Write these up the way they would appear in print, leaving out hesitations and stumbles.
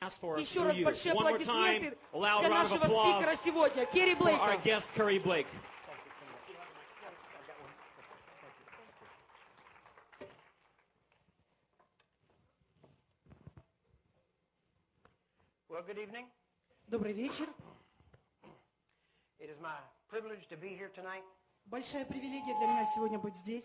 ask for Еще through раз you. большие One more time, аплодисменты a loud для round of нашего спикера applause сегодня, Керри for our Блейка. guest, Curry Blake. Well, good evening. Добрый вечер. It is my privilege to be here tonight, Большая привилегия для меня сегодня быть здесь.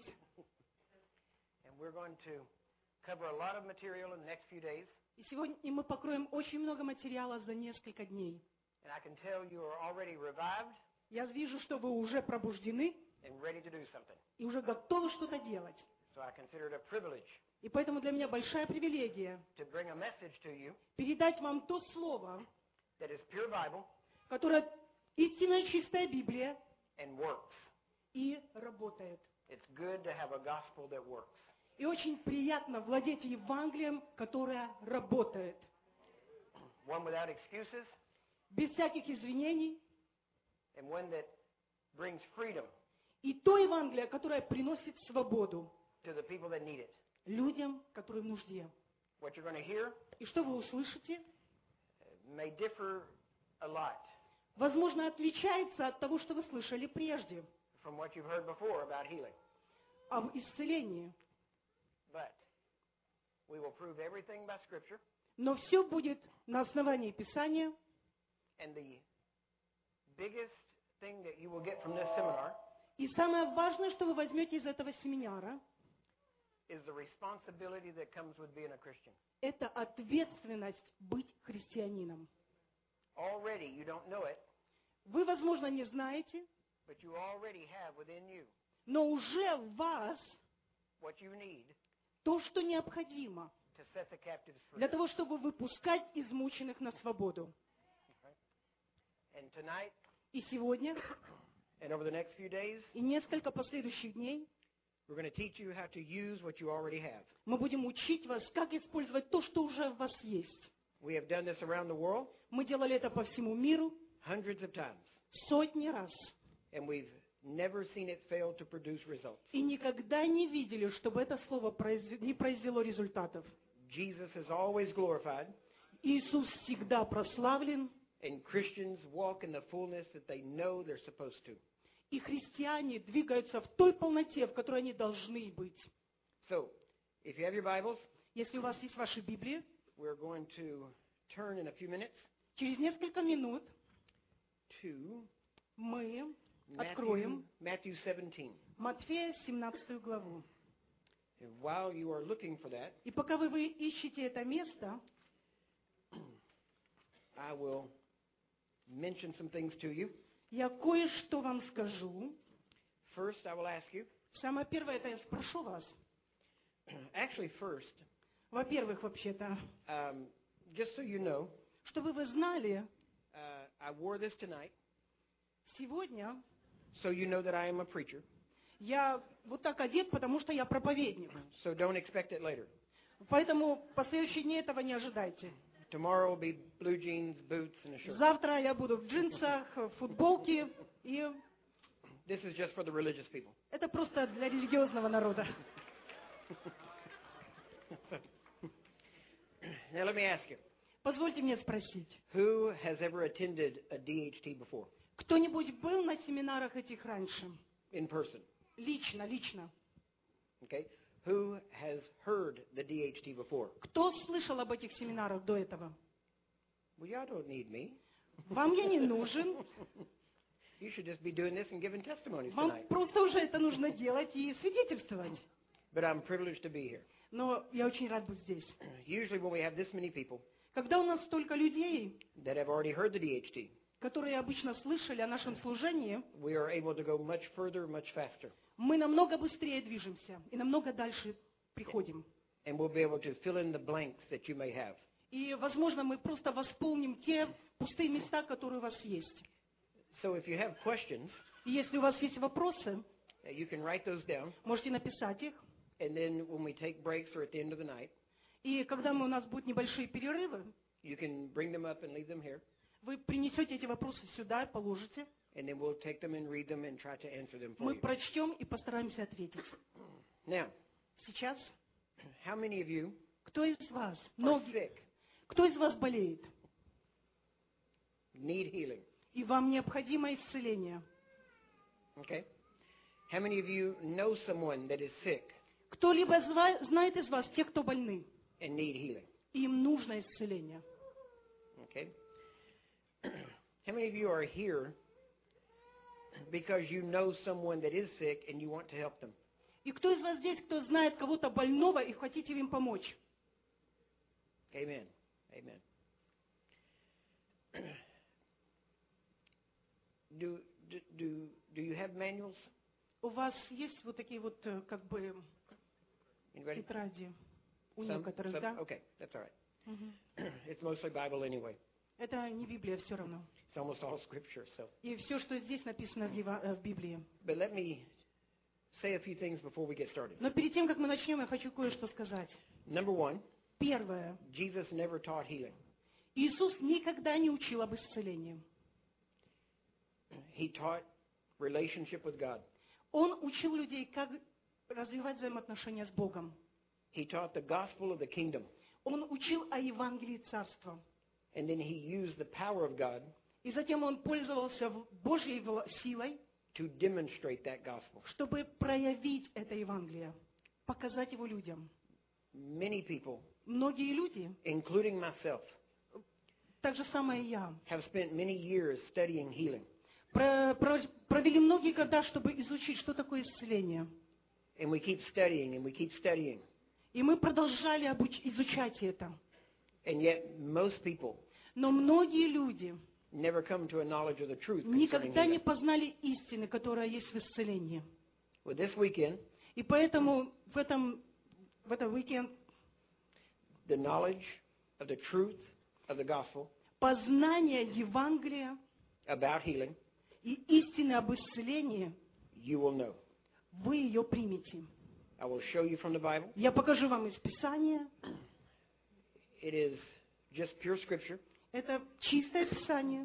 and we're going to cover a lot of material in the next few days. И сегодня мы покроем очень много материала за несколько дней. And I can tell you are already revived Я вижу, что вы уже пробуждены and ready to do something. и уже готовы что-то делать. So I consider it a privilege И поэтому для меня большая привилегия to bring a message to you передать вам то слово, that is pure Bible которое истинная чистая Библия and works. и работает. It's good to have a gospel that works. И очень приятно владеть Евангелием, которое работает. One without excuses Без всяких извинений. and one that brings freedom И то Евангелие, которое приносит свободу to the people that need it. людям, которые в нужде. What you're going to hear И что вы услышите, may differ a lot возможно, отличается от того, что вы слышали прежде from what you've heard before about healing. об исцелении. But we will prove everything by Scripture, Но все будет на основании Писания. and the biggest thing that you will get from this seminar И самое важное, что вы возьмете из этого семинара, is the responsibility that comes with being a Christian. это ответственность быть христианином. Already, you don't know it, Вы, возможно, не знаете, but you already have within you но уже в вас what you need то, что необходимо to set the captives free. для того, чтобы выпускать измученных на свободу. And tonight, И сегодня, and over the next few days, и несколько последующих дней we're going to teach you how to use what you already have. мы будем учить вас, как использовать то, что уже в вас есть. We have done this around the world Мы делали это по всему миру hundreds of times, сотни раз. and we've never seen it fail to produce results. И никогда не видели, чтобы это слово не произвело результатов. Jesus is always glorified, Иисус всегда прославлен, and Christians walk in the fullness that they know they're supposed to. и христиане двигаются в той полноте, в которой они должны быть. So, if you have your Bibles, Если у вас есть ваши Библии, we're going to turn in a few minutes через несколько минут to мы откроем Matthew 17. Матфея 17 главу. And while you are looking for that, И пока вы ищете это место, I will mention some things to you. я кое-что вам скажу. First, I will ask you, Самое первое, это я спрошу вас. actually first, Во-первых, вообще-то, just so you know, чтобы вы знали, I wore this tonight, сегодня so you know that I am a preacher. я вот так одет, потому что я проповедник. So don't expect it later. Поэтому в последующие дни этого не ожидайте. Tomorrow will be blue jeans, boots, and a shirt. Завтра я буду в джинсах, в футболке, и This is just for the religious people. это просто для религиозного народа. Now let me ask you, Позвольте мне спросить, who has ever attended a DHT before, кто-нибудь был на семинарах этих раньше? in person? Лично. Okay. Who has heard the DHT before? Кто слышал об этих семинарах до этого? Well, y'all don't need me. Вам я не нужен. You should just be doing this and giving testimonies Вам tonight. просто уже это нужно делать и свидетельствовать. But I'm privileged to be here. Но я очень рад быть здесь. Usually when we have this many people Когда у нас столько людей, that have already heard the DHT, которые обычно слышали о нашем служении, we are able to go much further, much faster. мы намного быстрее движемся и намного дальше приходим. And we'll be able to fill in the blanks that you may have. И, возможно, мы просто восполним те пустые места, которые у вас есть. So if you have questions, И если у вас есть вопросы, you can write those down. можете написать их. And then when we take breaks or at the end of the night, И когда у нас будут небольшие перерывы, you can bring them up and leave them here. вы принесете эти вопросы сюда и положите. And then we'll take them and read them and try to answer them for Мы you. прочтем и постараемся ответить. Now, Сейчас, how many of you кто из вас, are многие, sick? Кто из вас болеет? Need healing. И вам необходимо исцеление. Okay? How many of you know someone that is sick Кто-либо знает из вас тех, кто больны, and need healing? и им нужно исцеление? Okay? How many of you are here because you know someone that is sick and you want to help them? И кто из вас здесь, кто знает кого-то больного и хотите им помочь? Amen. Amen. Do you have manuals? У вас есть вот такие вот, как бы, Anybody? тетради у Some? некоторых, Some? да? Okay, that's all right. Мгм. It's mostly Bible anyway. Это не Библия все равно. It's almost all Scripture. So, И все, что здесь написано в Библии. but let me say a few things before we get started. Но перед тем, как мы начнем, я хочу кое-что сказать. Number one, Первое. Jesus never taught healing. Иисус никогда не учил об исцелении. He taught relationship with God. Он учил людей, как развивать взаимоотношения с Богом. He taught the gospel of the kingdom. Он учил о Евангелии Царства. And then he used the power of God И затем он пользовался Божьей силой, to demonstrate that gospel. чтобы проявить это Евангелие, показать его людям. Many people, Многие люди, including myself, так же самое и я, have spent many years studying healing. провели многие года, чтобы изучить, что такое исцеление. And we keep studying and we keep studying. И мы продолжали изучать это. And yet most people Но многие люди never come to a knowledge of the truth concerning никогда не healing. познали истины, которая есть в исцелении. Well, this weekend, И поэтому в этот уикенд the knowledge of the truth of the gospel познание Евангелия about healing, и истины об исцелении, you will know. вы ее примете. I will show you from the Bible. Я покажу вам из Писания. It is just pure scripture, Это чистое Писание,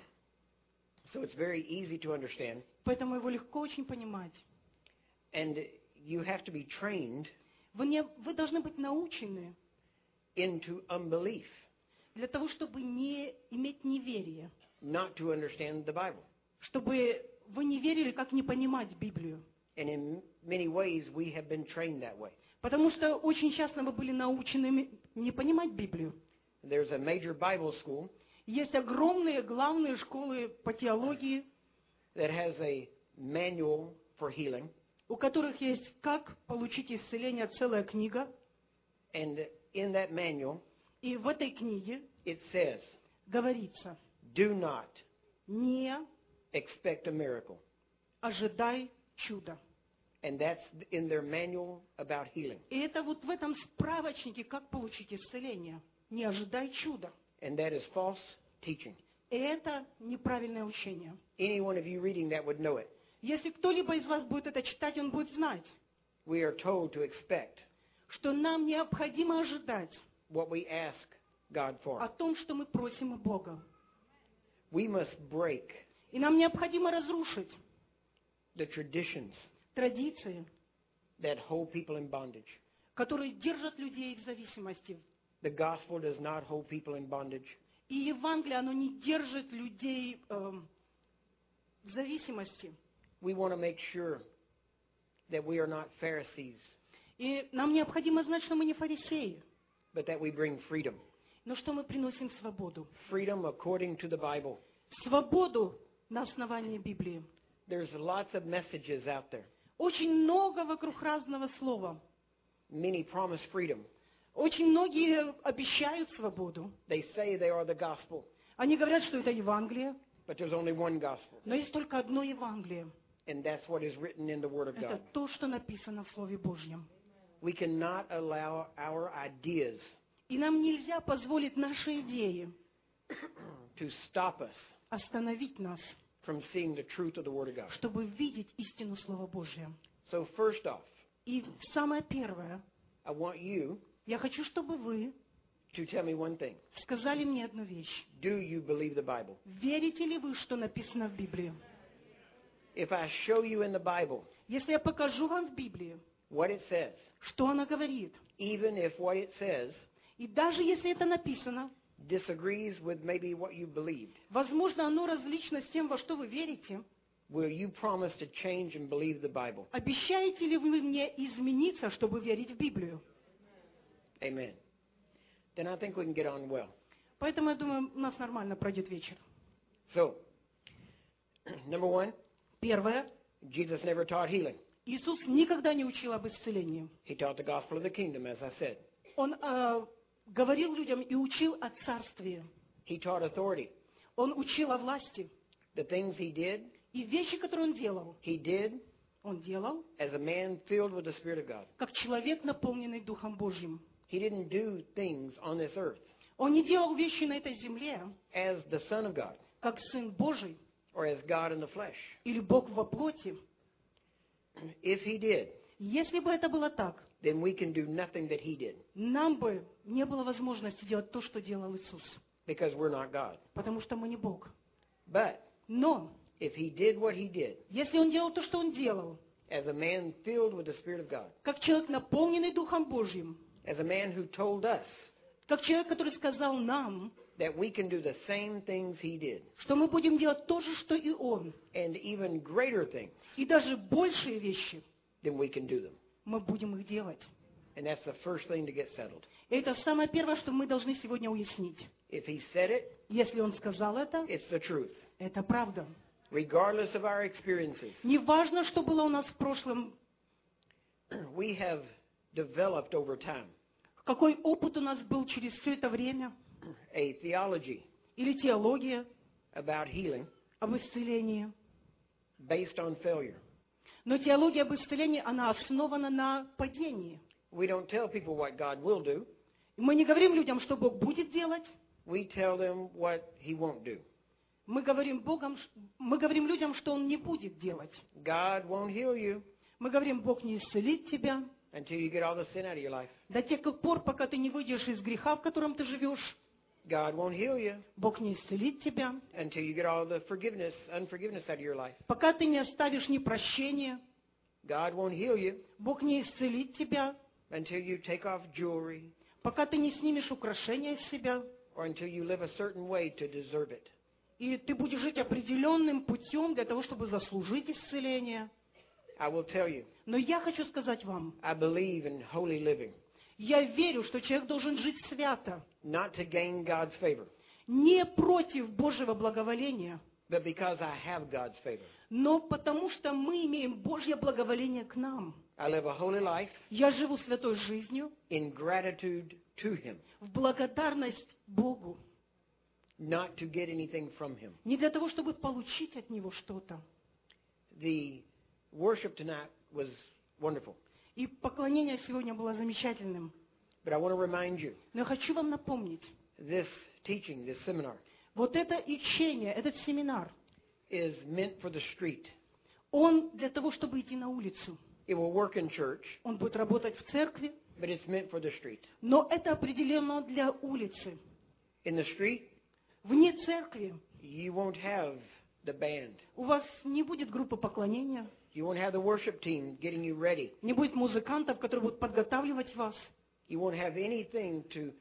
so it's very easy to understand. поэтому его легко очень понимать. And you have to be trained Вы должны быть научены into unbelief, для того, чтобы не иметь неверие, not to understand the Bible. чтобы вы не верили, как не понимать Библию. And in many ways, we have been trained that way. Потому что очень часто мы были научены не понимать Библию. There's a major Bible school Есть огромные главные школы по теологии, that has a manual for healing. у которых есть «Как получить исцеление» целая книга. And in that manual, И в этой книге it says, говорится: do not не expect a miracle. ожидай чуда. And that's in their manual about healing. И это вот в этом справочнике «Как получить исцеление». Не ожидай чуда. And that is false teaching. И это неправильное учение. Any one of you reading that would know it. Если кто-либо из вас будет это читать, он будет знать, We are told to expect что нам необходимо ожидать what we ask God о for. том, что мы просим у Бога. We must break И нам необходимо разрушить the traditions традиции, that hold people in bondage. которые держат людей в зависимости. The gospel does not hold people in bondage. И Евангелие, оно не держит людей в зависимости. We want to make sure that we are not Pharisees, И нам необходимо знать, что мы не фарисеи, but that we bring freedom. но что мы приносим свободу. Freedom according to the Bible. Свободу на основании Библии. There's lots of messages out there. Очень много вокруг разного слова. Many promise freedom. Очень многие обещают свободу. They say they are the gospel, Они говорят, что это Евангелие, but there's only one gospel, но есть только одно Евангелие. and that's what is written in the Word of Это God. то, что написано в Слове Божьем. We cannot allow our ideas И нам нельзя позволить наши идеи to stop us остановить нас, from seeing the truth of the Word of God. чтобы видеть истину Слова Божьего. So first off, И самое первое, I want you я хочу, чтобы вы to tell me one thing. сказали мне одну вещь. Do you believe the Bible? Верите ли вы, что написано в Библии? If I show you in the Bible Если я покажу вам в Библии, what it says, что она говорит, even if what it says и даже если это написано disagrees with maybe what you believed, Возможно, оно различно с тем, во что вы верите. will you promise to change and believe the Bible? Обещаете ли вы мне измениться, чтобы верить в Библию? Amen. Then I think we can get on well. Поэтому, я думаю, у нас нормально пройдет вечер. So, number one, Первое. Jesus never taught healing. Иисус никогда не учил об исцелении. He taught the gospel of the kingdom, as I said. Он говорил людям и учил о царстве. He taught authority. Он учил о власти. The things he did И вещи, которые он делал as a man filled with the Spirit of God. как человек, наполненный Духом Божьим. He didn't do things on this earth Он не делал вещи на этой земле, as the Son of God как Сын Божий or as God in the flesh. или Бог во плоти. If he did, Если бы это было так, then we can do nothing that he did нам бы не было возможности делать то, что делал Иисус, because we're not God. потому что мы не Бог. But Но if he did what he did если Он делал то, что Он делал, as a man filled with the Spirit of God, как человек, наполненный Духом Божьим, as a man who told us как человек, который сказал нам, that we can do the same things he did что мы будем делать то же, что и Он, and even greater things, и даже большие вещи, then we can do them. мы будем их делать. And that's the first thing to get settled. И это самое первое, что мы должны сегодня уяснить. If he said it, Если Он сказал это, it's the truth. это правда. Regardless of our experiences, Неважно, что было у нас в прошлом, we have developed over time какой опыт у нас был через все это время, a theology или теология about healing об исцелении. based on failure. Но теология об исцелении, она основана на падении. We don't tell people what God will do. Мы не говорим людям, что Бог будет делать. We tell them what he won't do. Мы говорим людям, что Он не будет делать. God won't heal you Мы говорим, Бог не исцелит тебя until you get all the sin out of your life. до тех пор, пока ты не выйдешь из греха, в котором ты живешь. God won't heal you Бог не исцелит тебя, until you get all the unforgiveness out of your life. пока ты не оставишь непрощения. God won't heal you Бог не исцелит тебя, until you take off jewelry пока ты не снимешь украшения с себя, or until you live a certain way to deserve it. и ты будешь жить определенным путем для того, чтобы заслужить исцеление. I will tell you, Но я хочу сказать вам, I believe in holy living, я верю, что человек должен жить свято, not to gain God's favor, не против Божьего благоволения, but because I have God's favor. но потому что мы имеем Божье благоволение к нам. I live a holy life Я живу святой жизнью in gratitude to him, в благодарность Богу, not to get anything from him. не для того, чтобы получить от Него что-то. The worship tonight was wonderful, И поклонение сегодня было замечательным. but I want to remind you, Но я хочу вам напомнить, this teaching, this seminar, вот это учение, этот семинар, is meant for the street. он для того, чтобы идти на улицу. It will work in church, Он будет работать в церкви, but it's meant for the street. но это определено для улицы. In the street, Вне церкви you won't have the band. у вас не будет группы поклонения, You won't have the worship team getting you ready. не будет музыкантов, которые будут подготавливать вас. You won't have anything to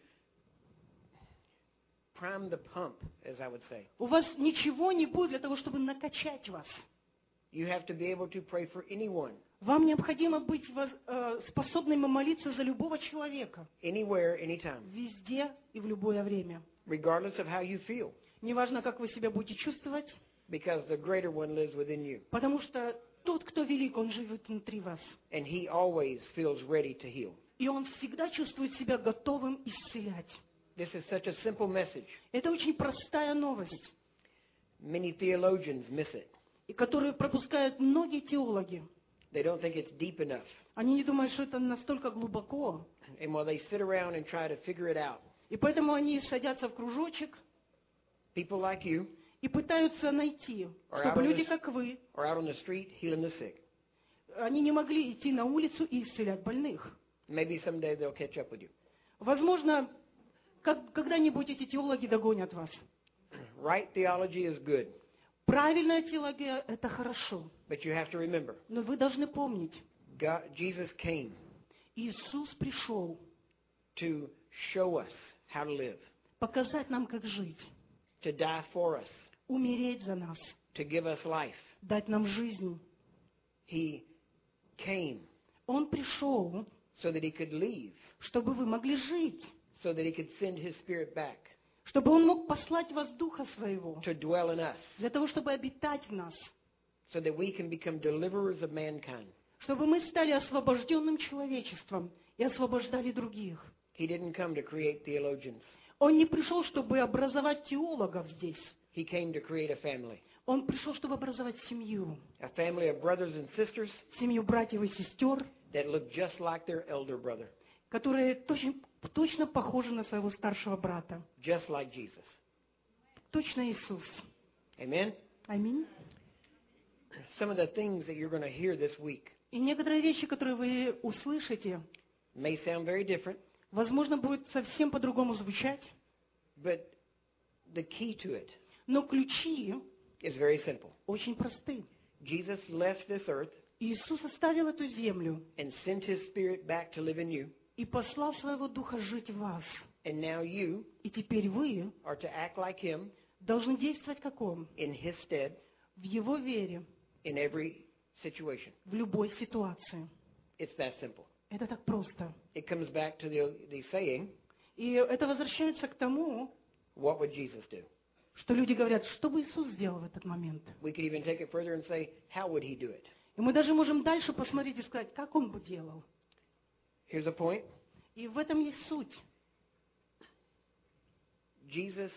prime the pump, as I would say. У вас ничего не будет для того, чтобы накачать вас. You have to be able to pray for anyone, Вам необходимо быть способным молиться за любого человека, anywhere, anytime, везде и в любое время. regardless of how you feel, Неважно, как вы себя будете чувствовать, because the greater one lives within you, потому что тот, кто велик, он живет внутри вас. and he always feels ready to heal. И он всегда чувствует себя готовым исцелять. This is such a simple message. Это очень простая новость, Many theologians miss it. и которую пропускают многие теологи. They don't think it's deep enough. Они не думают, что это настолько глубоко. And while they sit around and try to figure it out, И поэтому они садятся в кружочек people like you и пытаются найти, Or чтобы out on люди, the- как вы, are out on the street healing the sick. они не могли идти на улицу и исцелять больных. Maybe someday they'll catch up with you. Возможно, когда-нибудь эти теологи догонят вас. Right theology is good, Правильная теология – это хорошо. but you have to remember, Но вы должны помнить, Jesus came Иисус пришел to show us how to live. показать нам, как жить, to die for us, умереть за нас, to give us life. дать нам жизнь. He came Он пришел, so that he could leave, чтобы вы могли жить, so that he could send his Spirit back чтобы Он мог послать вас Духа Своего, to dwell in us, для того, чтобы обитать в нас, so that we can become deliverers of mankind. чтобы мы стали освобожденным человечеством и освобождали других. He didn't come to create theologians. Он не пришел, чтобы образовать теологов здесь. He came to create a family. Он пришел, чтобы образовать семью. A family of brothers and sisters Семью братьев и сестер, that look just like their elder brother, которые точно похожи на своего старшего брата. just like Jesus. Точно Иисус. Amen? Аминь. Some of the things that you're going to hear this week И некоторые вещи, которые вы услышите, may sound very different, возможно, будут совсем по-другому звучать, but the key to it но ключи is very simple. очень просты. Jesus left this earth Иисус оставил эту землю and sent his Spirit back to live in you, и послал своего Духа жить в вас. and now you И теперь вы are to act like him должны действовать как Он, in his stead в Его вере, in every situation. в любой ситуации. It's that simple. Это так просто. It comes back to the saying, И это возвращается к тому, what would Jesus do? что люди говорят, что бы Иисус сделал в этот момент. We could even take it further and say, how would he do it? И мы даже можем дальше посмотреть и сказать, как Он бы делал. Here's a point. И в этом есть суть. Jesus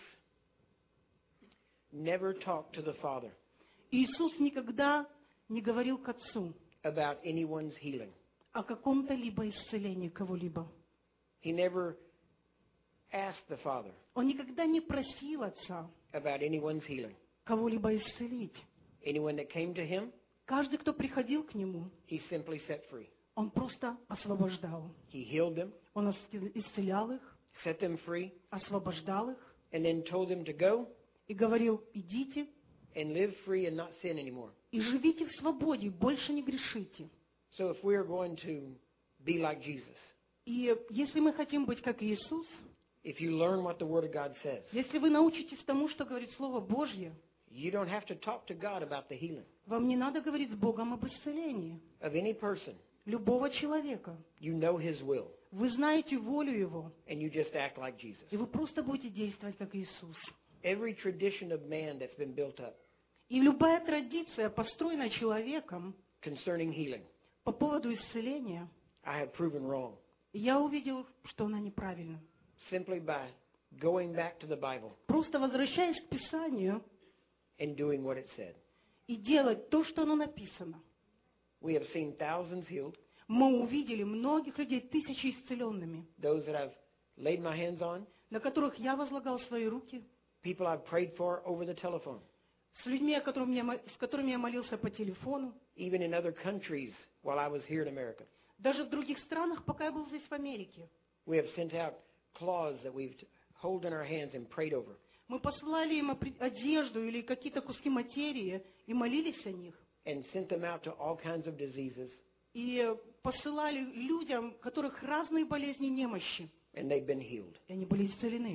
never talked to the Father Иисус никогда не говорил к Отцу about anyone's healing. о каком-то либо исцелении кого-либо. He never asked the Father Он никогда не просил Отца about anyone's healing. кого-либо исцелить. Anyone that came to him, Каждый, кто приходил к Нему, he simply set free. Он просто освобождал. He healed them, Он исцелял их, set them free, освобождал их and then told them to go и говорил, идите and live free and not sin anymore. и живите в свободе, больше не грешите. So if we're going to be like Jesus, И если мы хотим быть как Иисус, if you learn what the Word of God says, если вы научитесь тому, что говорит Слово Божье, you don't have to talk to God about the healing вам не надо говорить с Богом об исцелении of any person. любого человека. You know His will, Вы знаете волю Его, and you just act like Jesus. и вы просто будете действовать как Иисус. Every tradition of man that's been built up И любая традиция, построенная человеком concerning healing, по поводу исцеления, I have proven wrong я увидел, что она неправильна. simply by going back to the Bible Просто возвращаясь к Писанию and doing what it said. и делать то, что оно написано. We have seen thousands healed, Мы увидели многих людей, тысячи исцеленными, those that I've laid my hands on, на которых я возлагал свои руки, people I've prayed for over the telephone, с людьми, с которыми я молился по телефону, even in other countries while I was here in America. даже в других странах, пока я был здесь в Америке. We have sent out cloths that we've held in our hands and prayed over. Мы послали им одежду или какие-то куски материи и молились о них. And sent them out to all kinds of diseases, И посылали людям, у которых разные болезни и немощи. and they've been healed. И они были исцелены.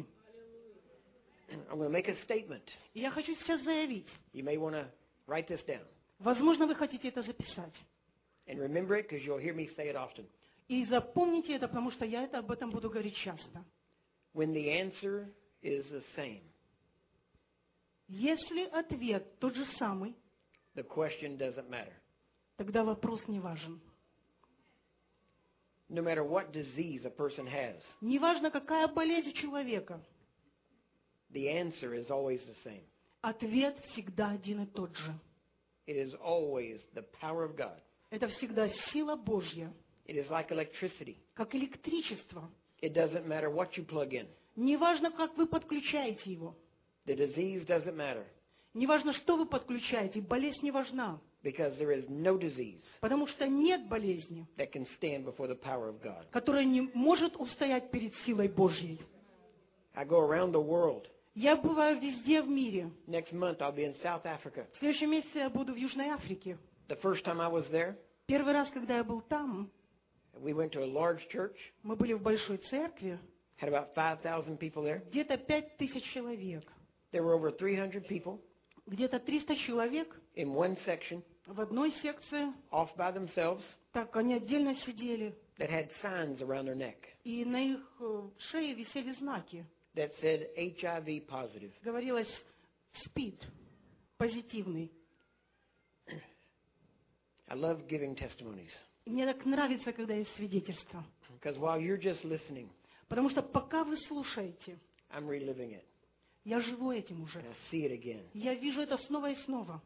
I'm going to make a statement. И я хочу сейчас заявить. You may want to write this down. Возможно, вы хотите это записать. And remember it because you'll hear me say it often. И запомните это, потому что я об этом буду говорить часто. When the answer is the same, Если ответ тот же самый, the question doesn't matter. тогда вопрос не важен. No matter what disease a person has, Неважно, какая болезнь у человека, the answer is always the same. ответ всегда один и тот же. It is always the power of God. Это всегда сила Божья, It is like electricity. как электричество. It doesn't matter what you plug in. Неважно, как вы подключаете его. The disease doesn't matter Неважно, что вы подключаете, болезнь не важна. because there is no disease Потому что нет болезни, that can stand before the power of God. которая не может устоять перед силой Божьей. I go around the world. Я бываю везде в мире. Next month I'll be in South Africa. В следующем месяце я буду в Южной Африке. The first time I was there, Первый раз, когда я был там, we went to a large church, мы были в большой церкви, Had about 5,000 people there. Где-то 5000 человек. There were over 300 people Где-то 300 человек in one section, в одной секции. off by themselves, Так, они отдельно сидели. that had signs around their neck И на их шее висели знаки. that said HIV positive. Говорилось «СПИД», позитивный. I love giving testimonies И мне так нравится, когда есть свидетельство. because while you're just listening, Потому что пока вы слушаете, I'm reliving it. я живу этим уже. And I see it again. Я вижу это снова и снова.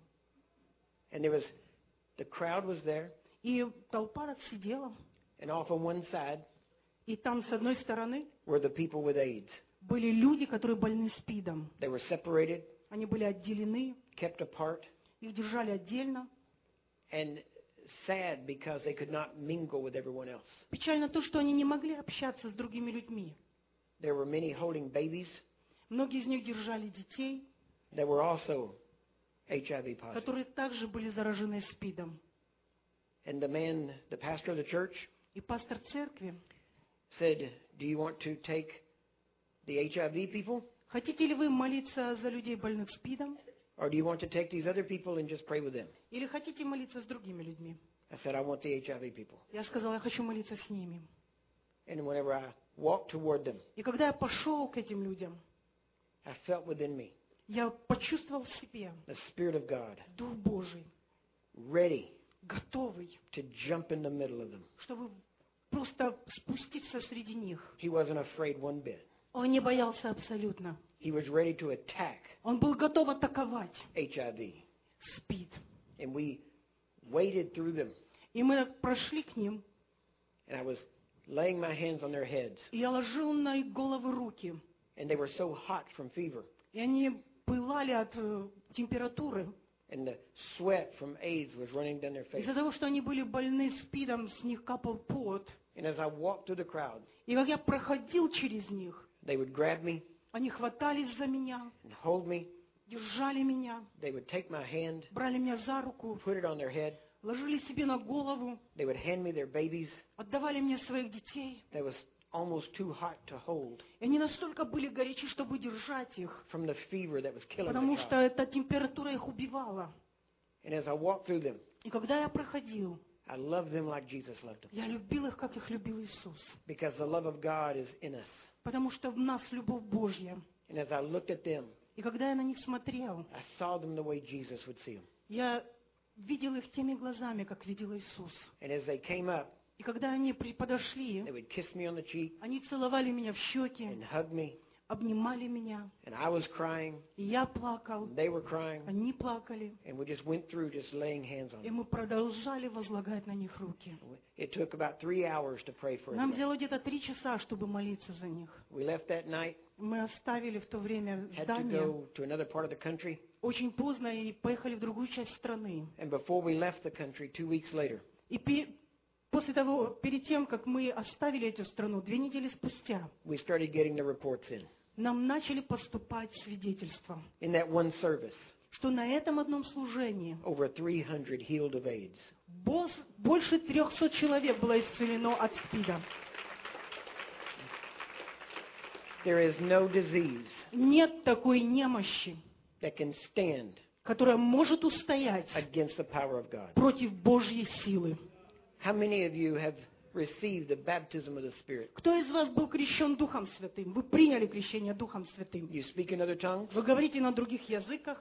And the crowd was there, И толпа так сидела. and off on one side И там с одной стороны were the people with AIDS. были люди, которые больны СПИДом. They were separated, Они были отделены, kept apart, их держали отдельно. and sad because they could not mingle with everyone else. Печально то, что они не могли общаться с другими людьми. There were many holding babies Многие из них держали детей, that were also HIV positive. которые также были заражены СПИДом. And the pastor of the church, И пастор церкви: said, "Do you want to take the HIV people, хотите ли вы молиться за людей, больных СПИДом, or do you want to take these other people and just pray with them?" или хотите молиться с другими людьми? I said, "I want the HIV people." Я сказала, я хочу молиться с ними. And whenever I walked toward them, И когда я пошел к этим людям, I felt within me я почувствовал в себе the Spirit of God Дух Божий, ready готовый, to jump in the middle of them. чтобы просто спуститься среди них. He wasn't afraid one bit. Он не боялся абсолютно. He was ready to attack Он был готов атаковать HIV. СПИД. And we waded through them, И мы прошли к ним, and I was laying my hands on their heads, и я ложил на их головы руки. and they were so hot from fever, И они пылали от температуры. and the sweat from AIDS was running down their face. Из-за того, что они были больны СПИДом, с них капал пот. And as I walked through the crowd, И как я проходил через них, they would grab me они хватались за меня, and hold me. держали меня, They would take my hand, брали меня за руку, put it on their head. ложили себе на голову, They would hand me their babies отдавали мне своих детей. that was almost too hot to hold И они настолько были горячи, чтобы держать их, from the fever that was killing потому the что child. эта температура их убивала. And as I walked through them, И когда я проходил, I loved them like Jesus loved them, я любил их, как их любил Иисус. because the love of God is in us. Потому что в нас любовь Божья. And as I looked at them, И когда я на них смотрел, I saw them the way Jesus would see them. я видел их теми глазами, как видел Иисус. And as they came up, И когда они подошли, they would kiss me on the cheek они целовали меня в щеки, and hug me. обнимали меня. And I was crying, И я плакал, and they were crying, они плакали. and we just went through just laying hands on И them. мы продолжали возлагать на них руки. It took about 3 hours to pray for Нам them. взяло где-то 3 часа, чтобы молиться за них. We left that night, Мы оставили в то время had to здание go to another part of the country, очень поздно и поехали в другую часть страны. and before we left the country 2 weeks later, И после того, перед тем, как мы оставили эту страну, 2 недели спустя, we started getting the reports in. нам начали поступать свидетельства, In that one service, что на этом одном служении over 300 healed of AIDS. больше 300 человек было исцелено от СПИДа. There is no disease Нет такой немощи, that can stand которая может устоять against the power of God. против Божьей силы. How many of you have received the baptism of the Spirit? Кто из вас был крещен Духом Святым? Вы приняли крещение Духом Святым. You speak in other tongues? Вы говорите на других языках.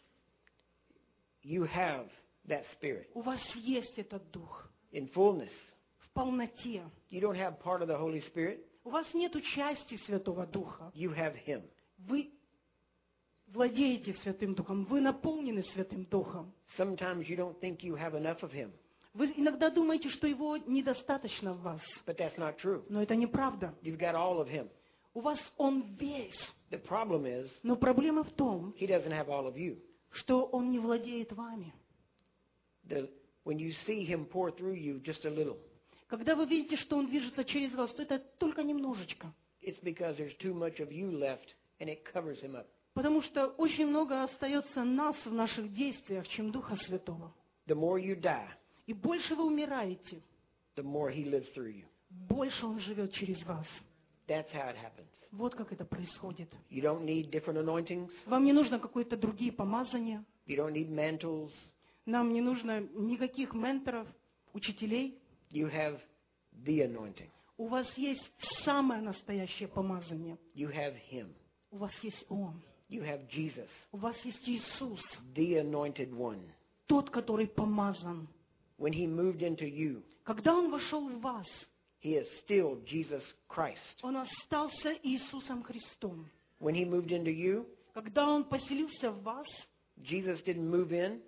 You have that Spirit У вас есть этот Дух in fullness. в полноте. You don't have part of the Holy Spirit. У вас нет части Святого Духа. You have Him. Вы владеете Святым Духом. Вы наполнены Святым Духом. Sometimes you don't think you have enough of Him, Вы иногда думаете, что Его недостаточно в вас. but that's not true. Но это неправда. You've got all of Him. У вас Он весь. The problem is, Но проблема в том, He doesn't have all of you. что Он не владеет вами. When you see Him pour through you just a little, Когда вы видите, что Он движется через вас, то это только немножечко. it's because there's too much of you left, and it covers Him up. Потому что очень много остается нас в наших действиях, чем Духа Святого. The more you die, И больше вы умираете, the more He lives through you. больше Он живет через вас. That's how it happens. Вот как это происходит. You don't need different anointings. Вам не нужно какое-то другие помазания. You don't need mantles. Нам не нужно никаких менторов, учителей. You have the anointing. У вас есть самое настоящее помазание. You have Him. У вас есть Он. You have Jesus, У вас есть Иисус, the anointed one. тот, который помазан. When He moved into you, Когда Он вошел в вас, He is still Jesus Christ. Он остался Иисусом Христом. When He moved into you, Когда Он поселился в вас, Jesus didn't move in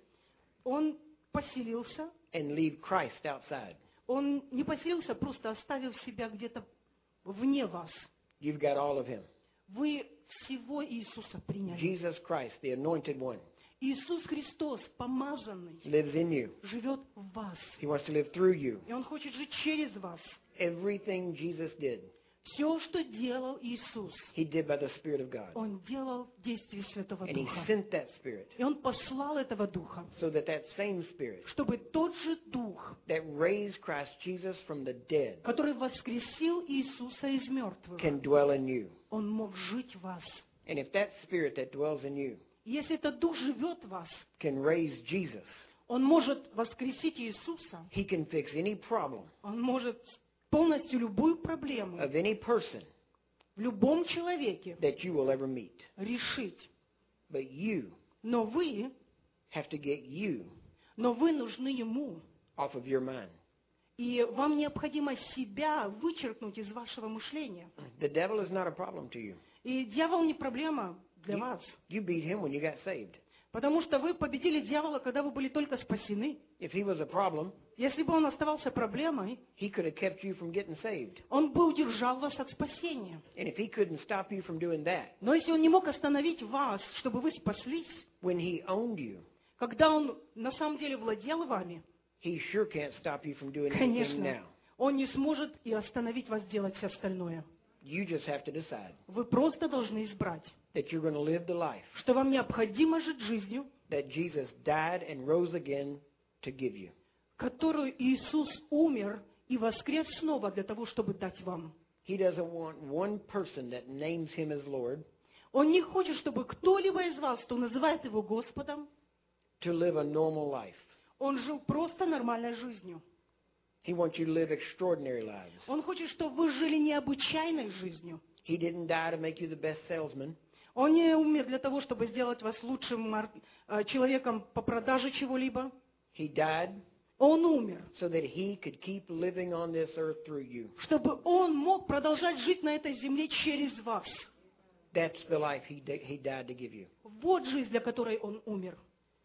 Он поселился. and leave Christ outside. Он не поселился, просто оставив себя где-то вне вас. You've got all of Him. Вы всего Иисуса приняли. Jesus Christ, the anointed one, Иисус Христос, помазанный, lives in you. живет в вас. He wants to live through you. И Он хочет жить через вас. Everything Jesus did, Все, что делал Иисус, He did by the Spirit of God. Он делал в действии Святого And He Духа. sent that Spirit И Он послал этого Духа, so that that same Spirit чтобы тот же Дух, that raised Christ Jesus from the dead который воскресил Иисуса из мертвых, can dwell in you. Он мог жить в вас. And if that Spirit that dwells in you Если этот Дух живет в вас, can raise Jesus, Он может воскресить Иисуса, He can fix any problem Он может полностью любую проблему of any person в любом человеке that you will ever meet. решить. But you Но вы have to get you нужны Ему. off of your mind. И вам необходимо себя вычеркнуть из вашего мышления. The devil is not a problem to you. И дьявол не проблема для вас. You beat him when you got saved. Потому что вы победили дьявола, когда вы были только спасены. If he was a problem, Если бы он оставался проблемой, he could have kept you from getting saved. он бы удержал вас от спасения. And if he couldn't stop you from doing that, Но если он не мог остановить вас, чтобы вы спаслись, when he owned you, когда он на самом деле владел вами, he sure can't stop you from doing anything конечно, now. он не сможет и остановить вас делать все остальное. You just have to decide Вы просто должны избрать, that you're going to live the life что вам необходимо жить жизнью, that Jesus died and rose again to give you. которую Иисус умер и воскрес снова для того, чтобы дать вам. He doesn't want one person that names him as Lord Он не хочет, чтобы кто-либо из вас, кто называет Его Господом, to live a normal life. он жил просто нормальной жизнью. He wants you to live extraordinary lives. Он хочет, чтобы вы жили необычайной жизнью. He didn't die to make you the best salesman. Он не умер для того, чтобы сделать вас лучшим человеком по продаже чего-либо. He died Он умер, so that he could keep living on this earth through you. чтобы он мог продолжать жить на этой земле через вас. That's the life he died to give you. Вот жизнь, для которой он умер.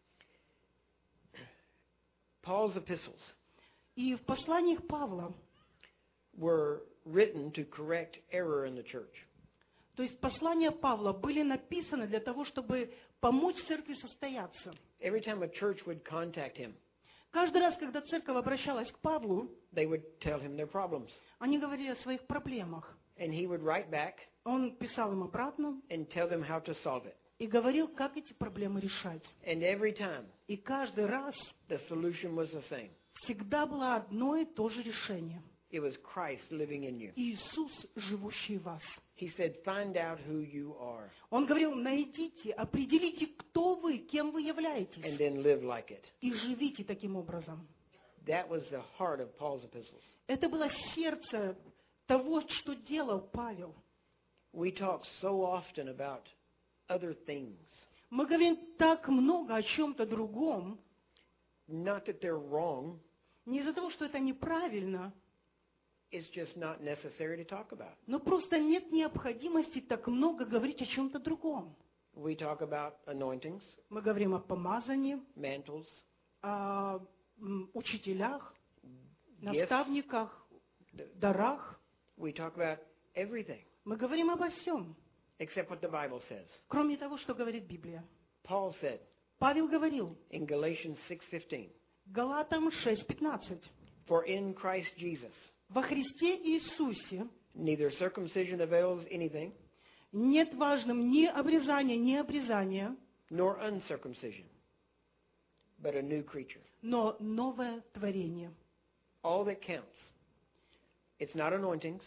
Paul's epistles И в посланиях Павла, were written to correct error in the church. то есть послания Павла были написаны для того, чтобы помочь церкви состояться. Every time a church would contact him, Каждый раз, когда церковь обращалась к Павлу, they would tell him their problems. они говорили о своих проблемах. And he would write back Он писал им обратно and tell them how to solve it. и говорил, как эти проблемы решать. And every time, И каждый раз the solution was the same. всегда было одно и то же решение. It was Christ living in you. Иисус, живущий в вас. He said, find out who you are Он говорил, найдите, определите, кто вы, кем вы являетесь, and then live like it. и живите таким образом. That was the heart of Paul's epistles. Это было сердце того, что делал Павел. We talk so often about other things. Мы говорим так много о чем-то другом, Not that they're wrong, не из-за того, что это неправильно, it's just not necessary to talk about. но просто нет необходимости так много говорить о чем-то другом. We talk about anointings, Мы говорим о помазании, mantles, о учителях, gifts. наставниках, дарах. We talk about everything Мы говорим обо всем, except what the Bible says. кроме того, что говорит Библия. Paul said Павел говорил in Galatians 6:15, Галатам 6:15. for in Christ Jesus Во Христе Иисусе neither circumcision avails anything, нет важным ни обрезания, ни обрезания, nor uncircumcision, but a new creature. но новое творение. All that counts, it's not anointings,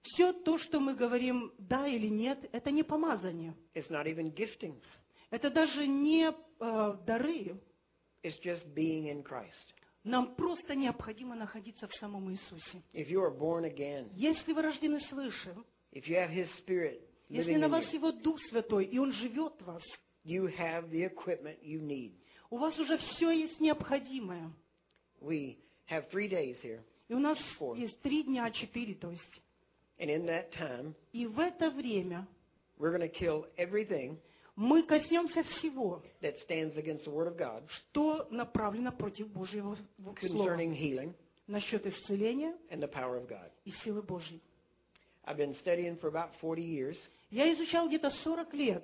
Все то, что мы говорим «да» или «нет», это не помазание. It's not even giftings. Это даже не дары. It's just being in Christ. Нам просто необходимо находиться в самом Иисусе. If you are born again, Если вы рождены свыше, if you have His Spirit если living на in вас you, Его Дух Святой, и Он живет в вас, you have the equipment you need. у вас уже все есть необходимое. We have 3 days here, И у нас Four. есть 3 дня, 4, то есть. and in that time, И в это время we're going to kill everything мы коснемся всего, that stands against the Word of God что направлено против Божьего Слова. concerning healing Насчет исцеления and the power of God. и силы Божьей. I've been studying for about 40 years. Я изучал где-то 40 лет.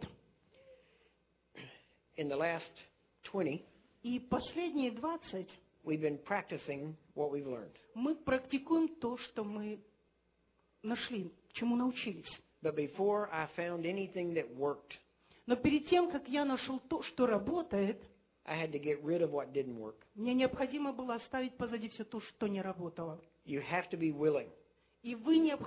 In the last 20, И последние 20 we've been practicing what we've learned. мы практикуем то, что мы нашли, чему научились. But before I found anything that worked, Но перед тем, как я нашел то, что работает, I had to get rid of what didn't work. мне необходимо было оставить позади все то, что не работало. You have to be willing И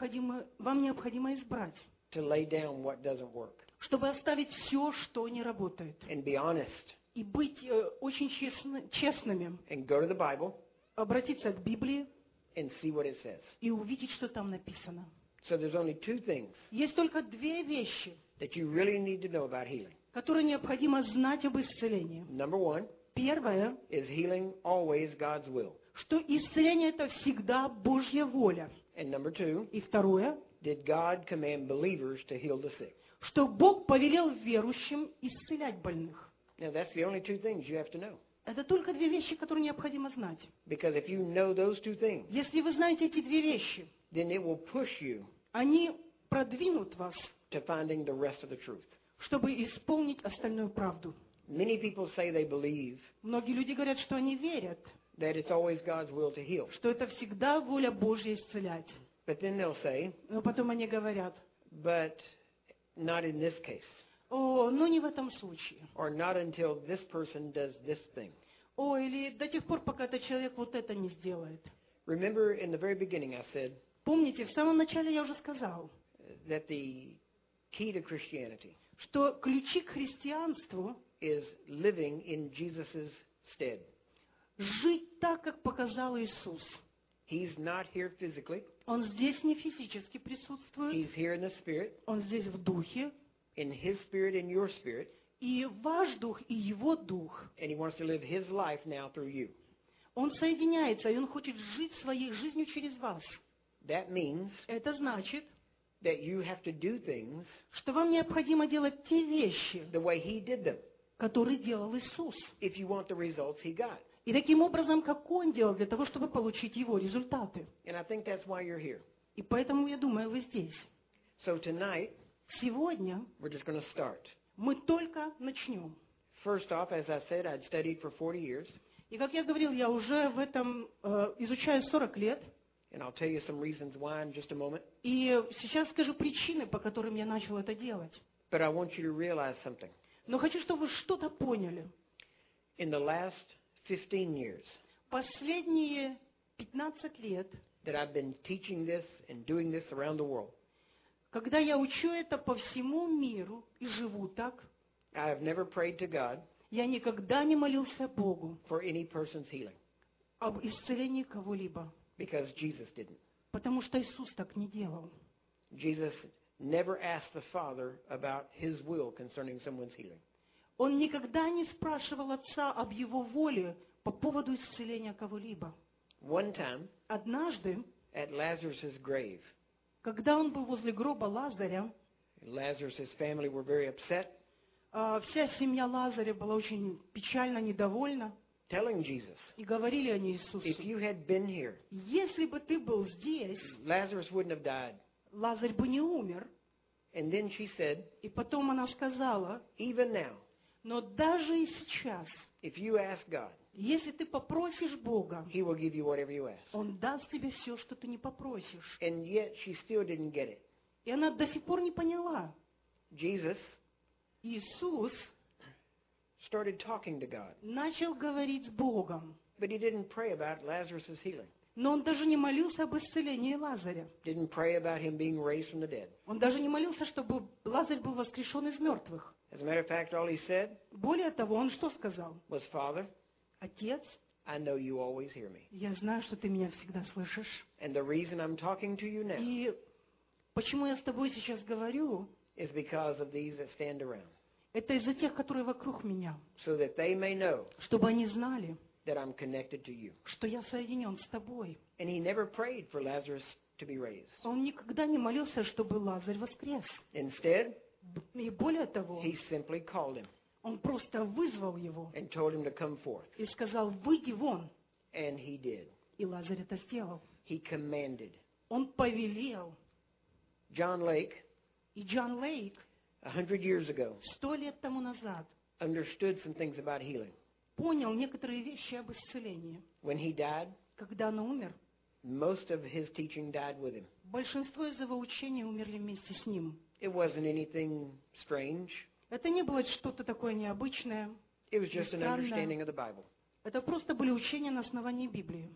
вам необходимо избрать, to lay down what doesn't work чтобы оставить все, что не работает. and be honest И быть очень честными, and go to the Bible обратиться к Библии and see what it says. и увидеть, что там написано. So there's only 2 things Есть только 2 вещи, that you really need to know about healing. которые необходимо знать об исцелении. Number 1 Первое, is healing always God's will. что исцеление – это всегда Божья воля. And number 2, И второе, did God command believers to heal the sick? что Бог повелел верующим исцелять больных. Now that's the only 2 things you have to know. Это только 2 вещи, которые необходимо знать. Because if you know those 2 things, Если вы знаете эти 2 вещи, then it will push you они продвинут вас, to finding the rest of the truth. чтобы исполнить остальную правду. Many people say they believe Многие люди говорят, что они верят, that it's always God's will to heal. что это всегда воля Божья исцелять. But then they'll say, Но потом они говорят, but not in this case. о, ну не в этом случае. Or not until this person does this thing. О, или до тех пор, пока этот человек вот это не сделает. Remember in the very beginning I said Помните, в самом начале я уже сказал, that the key to Christianity что ключи к христианству is living in Jesus' stead. жить так, как показал Иисус. He's not here physically. Он здесь не физически присутствует, He's here in the Spirit, он здесь в духе, in His Spirit and your Spirit, и ваш дух, и его дух, and He wants to live His life now through you. он соединяется, и он хочет жить своей жизнью через вас. That means Это значит, that you have to do things что вам необходимо делать те вещи, the way He did them которые делал Иисус. if you want the results He got. И таким образом, как Он делал, для того, чтобы получить Его результаты. And I think that's why you're here. И поэтому, я думаю, вы здесь. So tonight, Сегодня we're just going to start. мы только начнем. First off, as I said, I'd studied for 40 years, И, как я говорил, я уже в этом изучаю 40 лет. and I'll tell you some reasons why in just a moment. И сейчас скажу причины, по которым я начал это делать. But I want you to realize something. Но хочу, чтобы вы что-то поняли. In the last 15 years Последние 15 лет, that I've been teaching this and doing this around the world, когда я учу это по всему миру и живу так, I have never prayed to God я никогда не молился Богу for any person's healing об исцелении кого-либо, because Jesus didn't. потому что Иисус так не делал. Jesus never asked the Father about His will concerning someone's healing. Он никогда не спрашивал Отца об Его воле по поводу исцеления кого-либо. One time, Однажды, at Lazarus' grave, когда он был возле гроба Лазаря, Lazarus' family were very upset, вся семья Лазаря была очень печально недовольна, telling Jesus, и говорили они Иисусу: if you had been here, если бы ты был здесь, Lazarus wouldn't have died. Лазарь бы не умер. And then she said, И потом она сказала: even now, но даже и сейчас, if you ask God, если ты попросишь Бога, He will give you whatever you ask. Он даст тебе все, что ты не попросишь. And yet she still didn't get it. И она до сих пор не поняла. Jesus Иисус started talking to God, начал говорить с Богом, but He didn't pray about Lazarus' healing. Но он даже не молился об исцелении Лазаря. Didn't pray about him being raised from the dead. Он даже не молился, чтобы Лазарь был воскрешен из мертвых. As a matter of fact, all he said Более того, он что сказал? was, Father, Отец, I know you always hear me. я знаю, что ты меня всегда слышишь. And the reason I'm talking to you now И почему я с тобой сейчас говорю, is because of these that stand around, это из-за тех, которые вокруг меня. so that they may know Чтобы они знали, that I'm connected to you. что я соединен с тобой. And he never prayed for Lazarus to be raised. Он никогда не молился, чтобы Лазарь воскрес. Instead, И более того, he simply called him он просто вызвал его and told him to come forth. и сказал: выйди вон. And he did. И Лазарь это сделал. He commanded. Он повелел. John Lake, И Джон Лейк 100 years ago, 100 лет тому назад understood some things about healing. понял некоторые вещи об исцелении. When he died, Когда он умер, most of his teaching died with him. большинство из его учений умерли вместе с ним. It wasn't anything strange. Это не было что-то такое необычное. It was just an Странно. understanding of the Bible. Это просто были учения на основании Библии.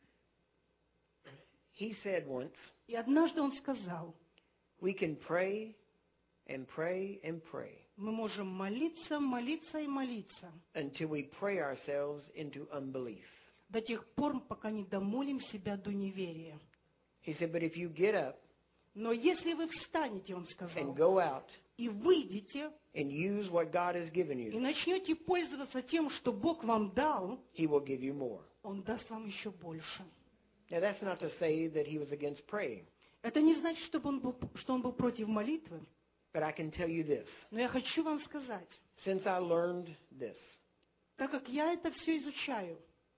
He said once, И однажды он сказал: we can pray and pray and pray мы можем молиться, молиться и молиться until we pray ourselves into unbelief. до тех пор, пока не домолим себя до неверия. He said, but if you get up Но если вы встанете, он сказал, and go out и выйдете, and use what God has given и you, начнете пользоваться тем, что Бог вам дал, He will give you more. Он даст вам еще больше. Now, that's not to say that he was against praying, Это не значит, что он был против молитвы. but I can tell you this. Но я хочу вам сказать, Since I learned this, так как я это все изучаю,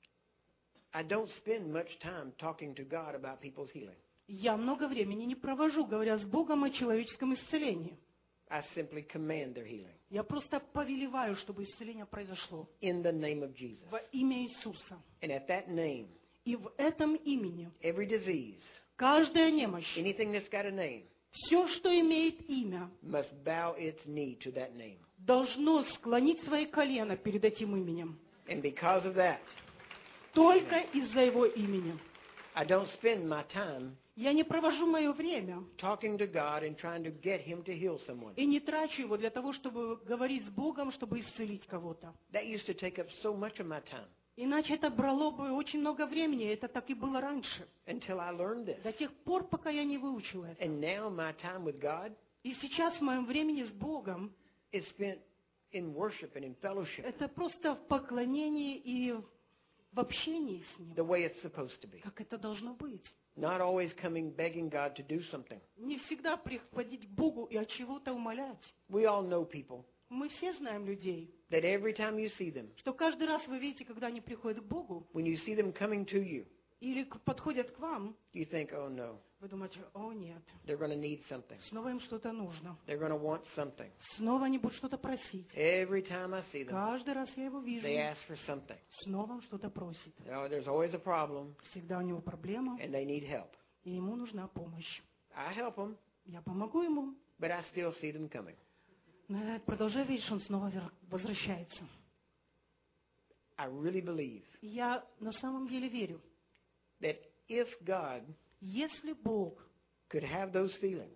I don't spend much time talking to God about people's healing. я много времени не провожу, говоря с Богом о человеческом исцелении. I simply command their healing Я просто повелеваю, чтобы исцеление произошло in the name of Jesus. во имя Иисуса. And at that name, И в этом имени every disease, каждая немощь, anything that's got a name, все, что имеет имя, must bow its knee to that name. должно склонить свои колена перед этим именем. And because of that, Только из-за его имени. I don't spend my time Я не провожу мое время talking to God and trying to get Him to heal someone. и не трачу его для того, чтобы говорить с Богом, чтобы исцелить кого-то. That used to take up so much of my time Иначе это брало бы очень много времени, это так и было раньше. until I learned this. До тех пор, пока я не выучила это. And now my time with God И сейчас в моем времени с Богом is spent in worship and in fellowship это просто в поклонении и в общении с Ним, the way it's supposed to be. как это должно быть. Not always coming begging God to do something. Не всегда приходить к Богу и от чего-то умолять. We all know people Мы все знаем людей, that every time you see them, что каждый раз вы видите, когда они приходят к Богу when you see them coming to you, или подходят к вам, you think, oh no, вы думаете: о нет, they're going to need something. снова им что-то нужно. They're going to want something. Снова они будут что-то просить. Every time I see them, Каждый раз я его вижу, they ask for something. снова он что-то просит. Oh, there's always a problem Всегда у него проблема, and they need help. и ему нужна помощь. I help them, Я помогу ему, but I still see them coming. но я продолжаю видеть, что он снова возвращается. I really believe И я на самом деле верю, that if God если Бог, could have those feelings,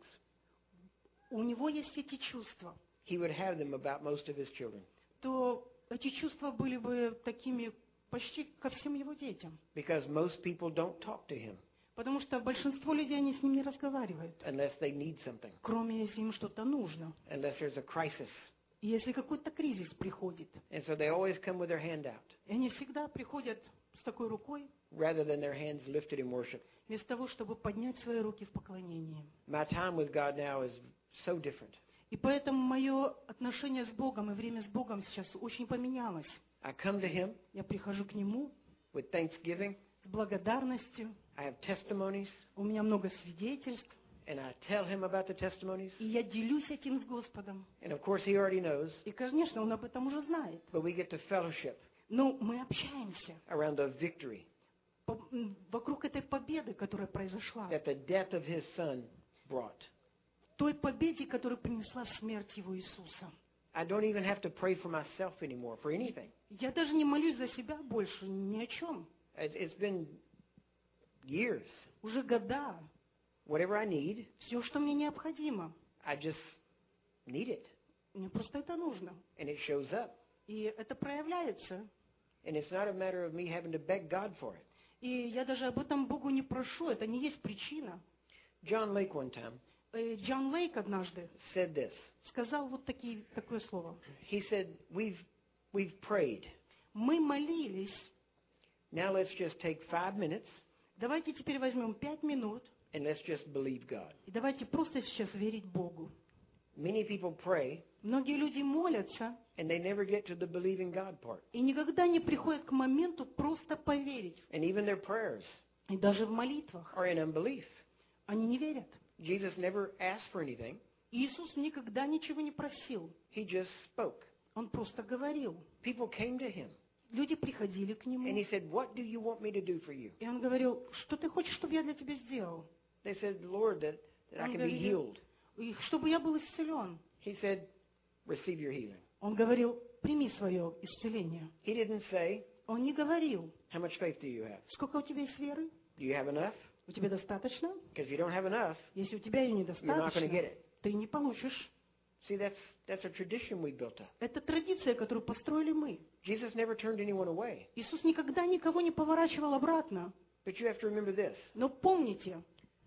у него есть эти чувства, He would have them about most of His children. то эти чувства были бы такими почти ко всем его детям. Because most people don't talk to Him Потому что большинство людей, они с ним не разговаривают, unless they need something, кроме если им что-то нужно. unless there's a crisis. И если какой-то кризис приходит, And so they always come with their hand out и они всегда приходят с такой рукой, rather than their hands lifted in worship. вместо того, чтобы поднять свои руки в поклонении. My time with God now is so different. И поэтому мое отношение с Богом и время с Богом сейчас очень поменялось. I come to Him Я прихожу к Нему with thanksgiving. с благодарностью. I have testimonies, У меня много свидетельств. and I tell Him about the testimonies. И я делюсь этим с Господом. And of course, He already knows, И, конечно, Он об этом уже знает. but we get to fellowship Но мы общаемся around the victory вокруг этой победы, которая произошла. that the death of His Son brought. Той победе, которую принесла смерть Его Иисуса. I don't even have to pray for myself anymore, for anything. Я даже не молюсь за себя больше ни о чем. It's been years. уже года. Whatever I need, Все, что мне необходимо. I just need it. Мне просто это нужно. And it shows up. И это проявляется. And it's not a matter of me having to beg God for it. И я даже об этом Богу не прошу. Это не есть причина. John Lake one time Джон Лейк однажды said this. сказал вот такое слово. He said, we've prayed. Мы молились. Now let's just take 5 minutes Давайте теперь возьмем 5 минут. and let's just believe God. И давайте просто сейчас верить Богу. Many people pray Многие люди молятся and they never get to the believing God part. и никогда не приходят к моменту просто поверить. And even their prayers И даже в молитвах are in unbelief. они не верят. Jesus never asked for anything. Иисус никогда ничего не просил. He just spoke. Он просто говорил. People came to him Люди приходили к and Нему. he said, what do you want me to do for you? И Он говорил, что ты хочешь, чтобы я для тебя сделал? They said, Lord, that I can be healed. И чтобы я был исцелен. He said, receive your healing. Он говорил, прими свое исцеление. He didn't say, Он не говорил, how much faith do you have? сколько у тебя есть веры? Do you have enough? У тебя достаточно? Because if you don't have enough, Если у тебя ее you're not going to недостаточно, get it. ты не получишь. See, that's a tradition we built up. Это традиция, которую построили мы. Jesus never turned anyone away. Иисус никогда никого не поворачивал обратно. But you have to remember this. Но помните,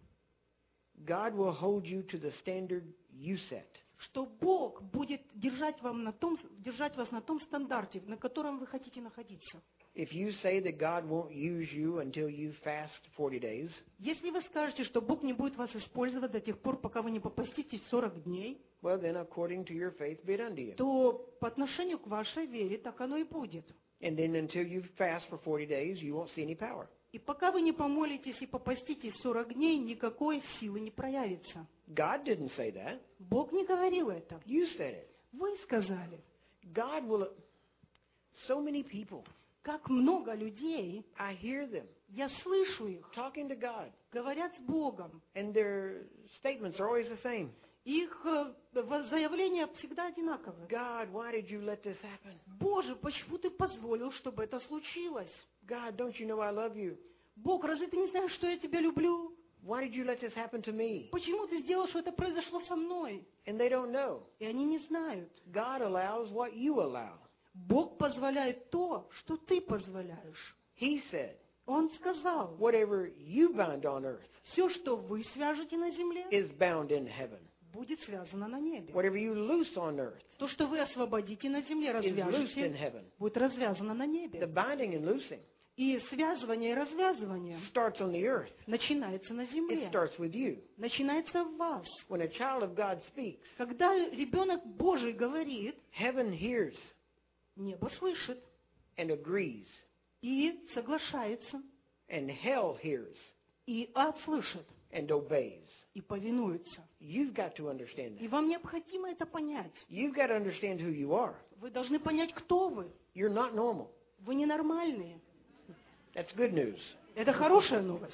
God will hold you to the standard you set. что Бог будет держать вас на том стандарте, на котором вы хотите находиться. If you say that God won't use you until you fast 40 days, Если вы скажете, что Бог не будет вас использовать до тех пор, пока вы не попаститесь 40 дней, well, then according to your faith be it unto you. то по отношению к вашей вере так оно и будет. And then until you fast for 40 days, you won't see any power. И пока вы не помолитесь и попаститесь 40 дней, никакой силы не проявится. God didn't say that. Бог не говорил это. You said it. Вы сказали. God will. So many people, Как много людей, I hear them я слышу их, talking to God, говорят с Богом. and their statements are always the same. Их заявления всегда одинаковые. God, why did you let this happen? Боже, почему ты позволил, чтобы это случилось? God, don't you know I love you? Бог, разве ты не знаешь, что я тебя люблю? Why did you let this happen to me? Почему ты сделал, что это произошло со мной? And they don't know. И они не знают. God allows what you allow. Бог позволяет то, что ты позволяешь. He said, Он сказал, whatever you bind on earth все, что вы свяжете на земле, is bound in heaven. будет связано на небе. Whatever you loose on earth То, что вы освободите на земле, is loosed in развяжете, heaven. будет развязано на The небе. binding and loosing И связывание и развязывание starts on the earth. начинается на It земле, starts with you. начинается в вас. When a child of God speaks, Когда ребенок Божий говорит, heaven hears небо слышит and agrees, и соглашается, and hell hears и ад слышит and obeys. и повинуется. You've got to understand И that. вам необходимо это понять. You've got to understand who you are. Вы должны понять, кто вы. You're not normal. Вы ненормальные. That's good news. Это хорошая новость.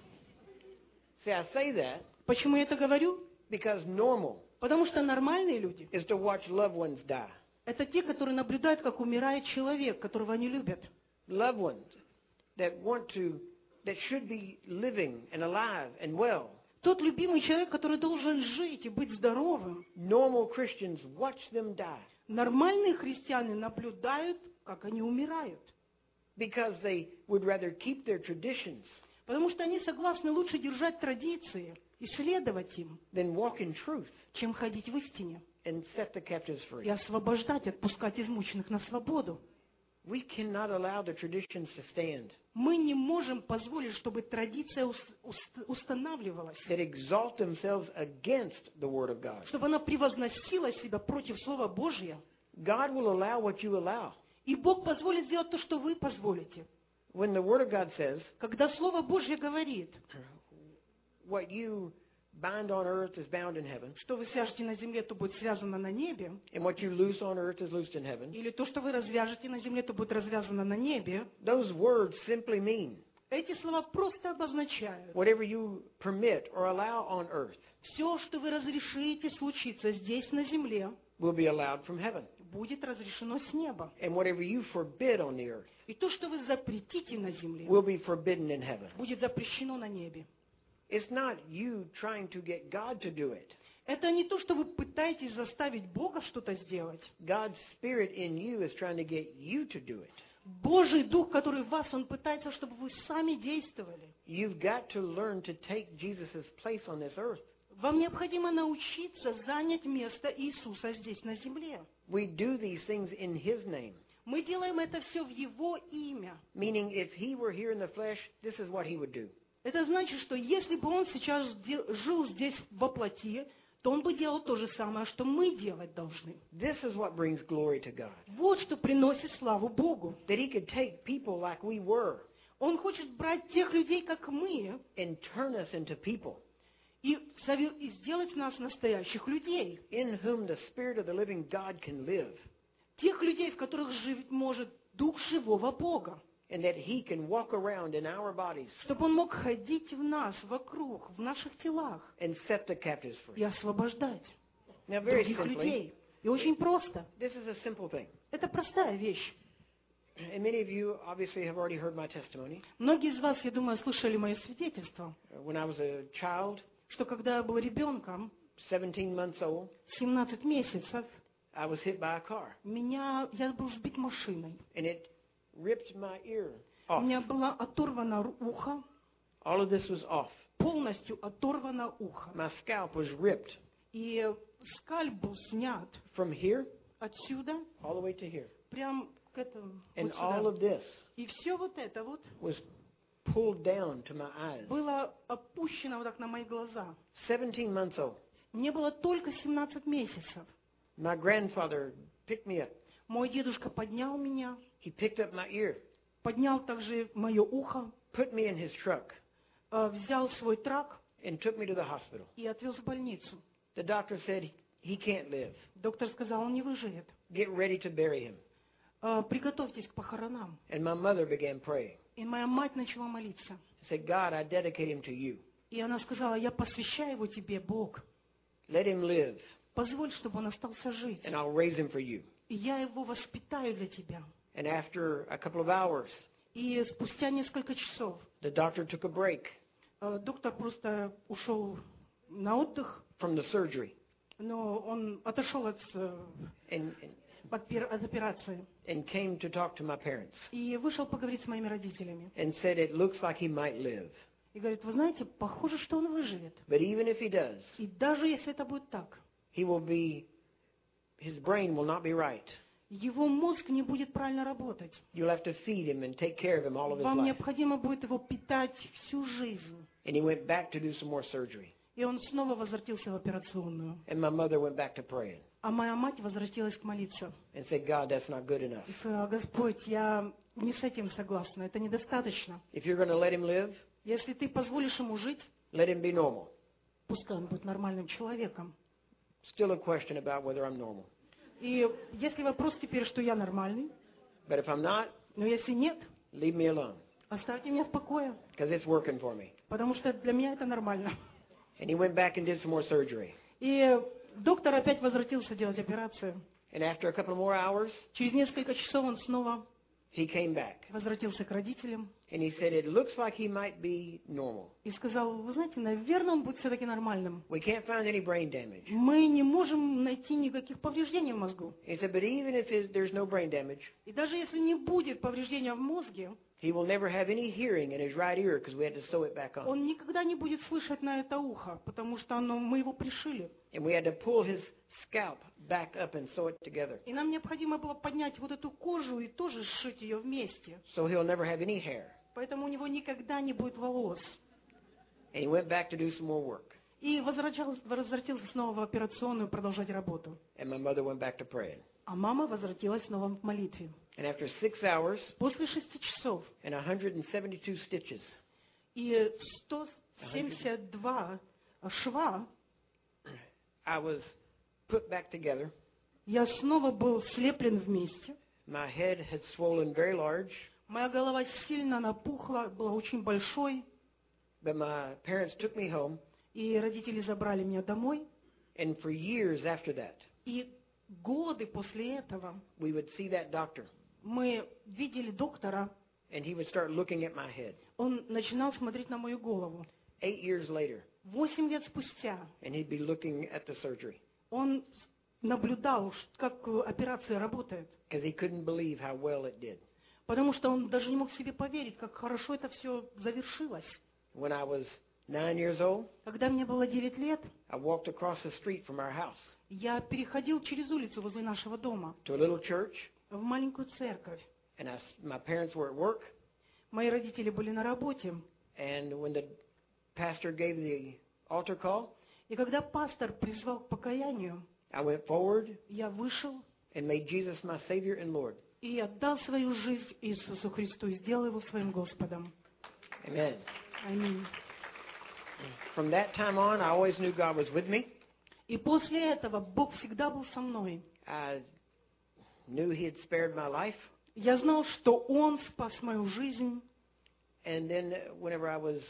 See, I say that Почему я это говорю? because normal Потому что нормальные люди is to watch loved ones die. – это те, которые наблюдают, как умирает человек, которого они любят. Loved ones that should be living and alive and well. Тот любимый человек, который должен жить и быть здоровым. Normal Christians watch them die Нормальные христиане наблюдают, как они умирают. because they would rather keep their traditions Потому что они согласны лучше держать традиции и следовать им, than walk in truth чем ходить в истине and set the captives и free. освобождать, отпускать измученных на свободу. We cannot allow the traditions to stand Мы не можем позволить, чтобы традиция устанавливалась, that exalt themselves against the Word of God. чтобы она превозносила себя против Слова Божьего. God will allow what you allow. И Бог позволит сделать то, что вы позволите. When the Word of God says, Когда Слово Божье говорит, what you bind on earth is bound in heaven, что вы свяжете на земле, то будет связано на небе, and what you loose on earth is loosed in heaven, или то, что вы развяжете на земле, то будет развязано на небе, those words simply mean эти слова просто обозначают. whatever you permit or allow on earth Все, что вы разрешите случиться здесь, на земле, will be allowed from heaven. будет разрешено с неба. And whatever you forbid on the earth И то, что вы запретите на земле, will be forbidden in heaven. будет запрещено на небе. It's not you trying to get God to do it. Это не то, что вы пытаетесь заставить Бога что-то сделать. God's Spirit in you is trying to get you to do it. Божий Дух, который в вас, Он пытается, чтобы вы сами действовали. You've got to learn to take Jesus' place on this earth. Вам необходимо научиться занять место Иисуса здесь, на земле. We do these things in His name. Мы делаем это все в Его имя. Meaning, if He were here in the flesh, this is what He would do. Это значит, что если бы Он сейчас жил здесь во плоти, то Он бы делал то же самое, что мы делать должны. This is what brings glory to God. Вот что приносит славу Богу. That He could take people like we were Он хочет брать тех людей, как мы, and turn us into people и сделать нас настоящих людей. in whom the Spirit of the living God can live. Тех людей, в которых жить может Дух живого Бога. And that He can walk around in our bodies Чтобы Он мог ходить в нас, вокруг, в наших телах and set the captives free. и освобождать Now, very других simply, людей. И очень просто. this is a simple thing. Это простая вещь. And many of you obviously have already heard my testimony. Многие из вас, я думаю, слышали мое свидетельство, When I was a child, что когда я был ребенком, 17 months old, 17 месяцев, I was hit by a car. я был сбит машиной. And it ripped my ear У off. меня было оторвано ухо, All of this was off. полностью оторвано ухо. My scalp was ripped И скальп был снят from here отсюда, all the way to here. прям к этому. And Вот all сюда. of this И все вот это вот was pulled down to my eyes. было опущено вот так на мои глаза. 17 months old. Мне было только 17 месяцев. My grandfather picked me up. Мой дедушка поднял меня, He picked up my ear, поднял также мое ухо, put me in his truck, взял свой трак and took me to the hospital. и отвез в больницу. The doctor said he can't live. Доктор сказал, он не выживет. Get ready to bury him. Приготовьтесь к похоронам. And my mother began praying. И моя мать начала молиться. Said, God, I dedicate him to you. И она сказала, я посвящаю его тебе, Бог. Let him live, Позволь, чтобы он остался жить. and I'll raise him for you. И я его воспитаю для тебя. And after a couple of hours, И спустя несколько часов the doctor took a break доктор просто ушел на отдых, from the surgery но он отошел от and операции came to talk to my parents и вышел поговорить с моими родителями. and said, it looks like he might live. И говорит, вы знаете, похоже, что он выживет. But even if he does, И даже если это будет так, his brain will not be right. его мозг не будет правильно работать. You'll have to feed him and take care of him all of his Вам life. необходимо будет его питать всю жизнь. And he went back to do some more surgery. И он снова возвратился в операционную. And my mother went back to praying А моя мать возвратилась к молиться. and said, God, that's not good enough. И сказала, Господь, я не с этим согласна, это недостаточно. If you're going to let him live, Если ты позволишь ему жить, let him be normal. пускай он будет нормальным человеком. Still a question about whether I'm normal. И если вопрос теперь, что я нормальный, But if I'm not, но если нет, leave me alone, оставьте меня в покое, because it's working for me. потому что для меня это нормально. And he went back and did some more surgery. И доктор опять возвратился делать операцию. And after a couple more hours, Через несколько часов он снова he came back. возвратился к родителям And he said, it looks like he might be normal. и сказал, вы знаете, наверное, он будет все-таки нормальным. We can't find any brain damage. Мы не можем найти никаких повреждений в мозгу. He said, but even if there's no brain damage, И даже если не будет повреждения в мозге, he will never have any hearing in his right ear because we had to sew it back on. он никогда не будет слышать на это ухо, потому что мы его пришили. And we had to pull his scalp back up and sew it together. И нам необходимо было поднять вот эту кожу и тоже сшить ее вместе. So he'll never have any hair. Поэтому у него никогда не будет волос. And he went back to do some more work. И возвратился снова в операционную продолжать работу. And my mother went back to praying. А мама возвратилась снова в молитве. And after 6 hours После 6 часов and 172 stitches, и 172 шва I was put back together. я снова был слеплен вместе. My head had swollen very large, Моя голова сильно напухла, была очень большой. but my parents took me home. И родители забрали меня домой. And for years after that, И годы после этого we would see that doctor, мы видели доктора, and he would start looking at my head. он начинал смотреть на мою голову. 8 years later, 8 лет спустя and he'd be looking at the surgery он наблюдал, как операция работает, because he couldn't believe how well it did. потому что он даже не мог себе поверить, как хорошо это все завершилось. When I was 9 years old, Когда мне было 9 лет, I walked across the street from our house я переходил через улицу возле нашего дома to a little church, в маленькую церковь. and my parents were at work, Мои родители были на работе. and when the pastor gave the altar call, И когда пастор призвал к покаянию, I went forward я вышел and made Jesus my Savior and Lord. и отдал свою жизнь Иисусу Христу, и сделал его своим Господом. Amen. Аминь. From that time on, I always knew God was with me. И после этого Бог всегда был со мной. I knew He had spared my life. Я знал, что Он спас мою жизнь. And then whenever I was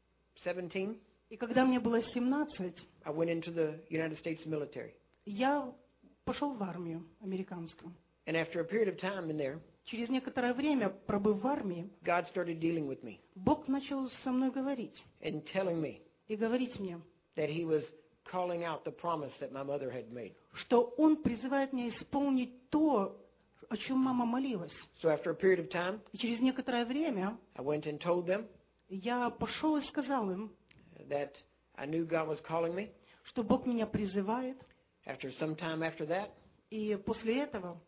17, И когда мне было 17, I went into the United States military. я пошел в армию американскую. And after a period of time in there, Через некоторое время, пробыв в армии, God started dealing with me Бог начал со мной говорить. and telling me И говорить мне, that He was calling out the promise that my mother had made. что Он призывает меня исполнить то, о чем мама молилась. So after a period of time, И через некоторое время I went and told them я пошел и сказал им, that I knew God was calling me. что Бог меня призывает. After some time after that, И после этого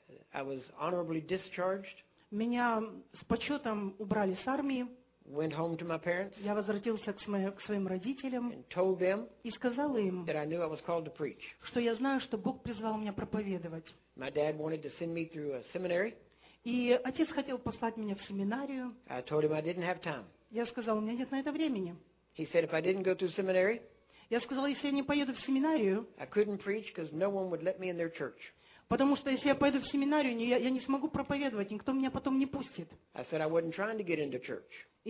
I was honorably discharged, меня с почетом убрали с армии. went home to my parents, Я возвратился к своим родителям and told them и сказал им, that I knew I was called to preach. что я знаю, что Бог призвал меня проповедовать. My dad wanted to send me through a seminary. И отец хотел послать меня в семинарию. I told him I didn't have time. Я сказал, у меня нет на это времени. He said if I didn't go through seminary, Я сказал, если я не поеду в семинарию, I couldn't preach because no one would let me in their church. потому что если я пойду в семинарию, я не смогу проповедовать, никто меня потом не пустит. I said I wasn't trying to get into church.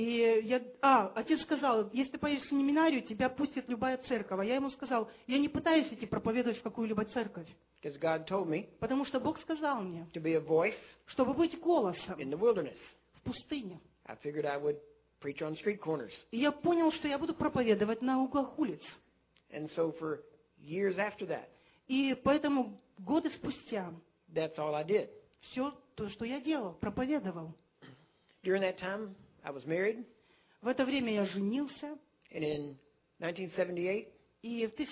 И отец сказал, если ты поедешь в семинарию, тебя пустит любая церковь. А я ему сказал, я не пытаюсь идти проповедовать в какую-либо церковь. Because God told me Потому что Бог сказал мне, to be a voice чтобы быть голосом in the wilderness. в пустыне. I figured I would preach on street corners. И я понял, что я буду проповедовать на углах улиц. And so for years after that, И поэтому годы спустя that's all I did. все то, что я делал, проповедовал. During that time, I was married, В это время я женился. and in 1978, И в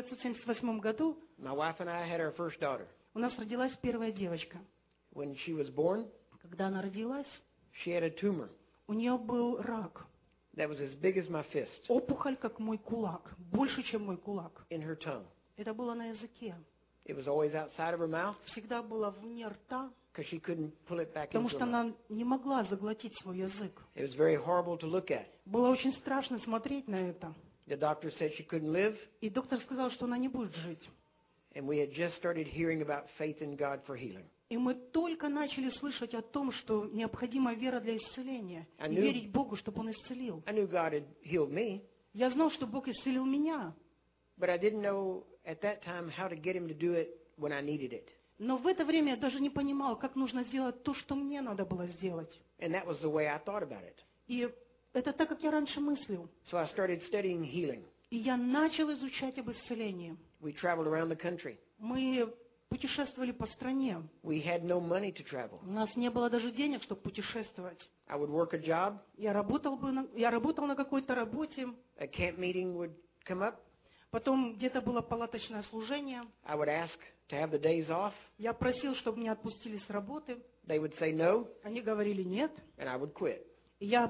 1978 году my wife and I had our first daughter. у нас родилась первая девочка. When she was born, Когда она родилась, she had a tumor у нее был рак. that was as big as my fist Опухоль, как мой кулак. Больше, чем мой кулак. in her tongue. Это было на языке. It was always outside of her mouth Всегда было вне рта, because she couldn't pull it back потому into что her mouth. она не могла заглотить свой язык. It was very horrible to look at. Было очень страшно смотреть на это. The doctor said she couldn't live, И доктор сказал, что она не будет жить. and we had just started hearing about faith in God for healing. И мы только начали слышать о том, что необходима вера для исцеления. I И knew- верить Богу, чтобы Он исцелил. I knew God had healed me, Я знал, что Бог исцелил меня. but I didn't know at that time how to get Him to do it when I needed it. Но в это время я даже не понимал, как нужно сделать то, что мне надо было сделать. And that was the way I thought about it. И это так, как я раньше мыслил. So I started studying healing. И я начал изучать об исцелении. We traveled around the country. Мы путешествовали по стране. We had no money to travel. У нас не было даже денег, чтобы путешествовать. I would work a job, Я работал на какой-то работе. a camp meeting would come up. Потом где-то было палаточное служение. I would ask to have the days off. Я просил, чтобы меня отпустили с работы. They would say no, Они говорили нет. and I would quit. И я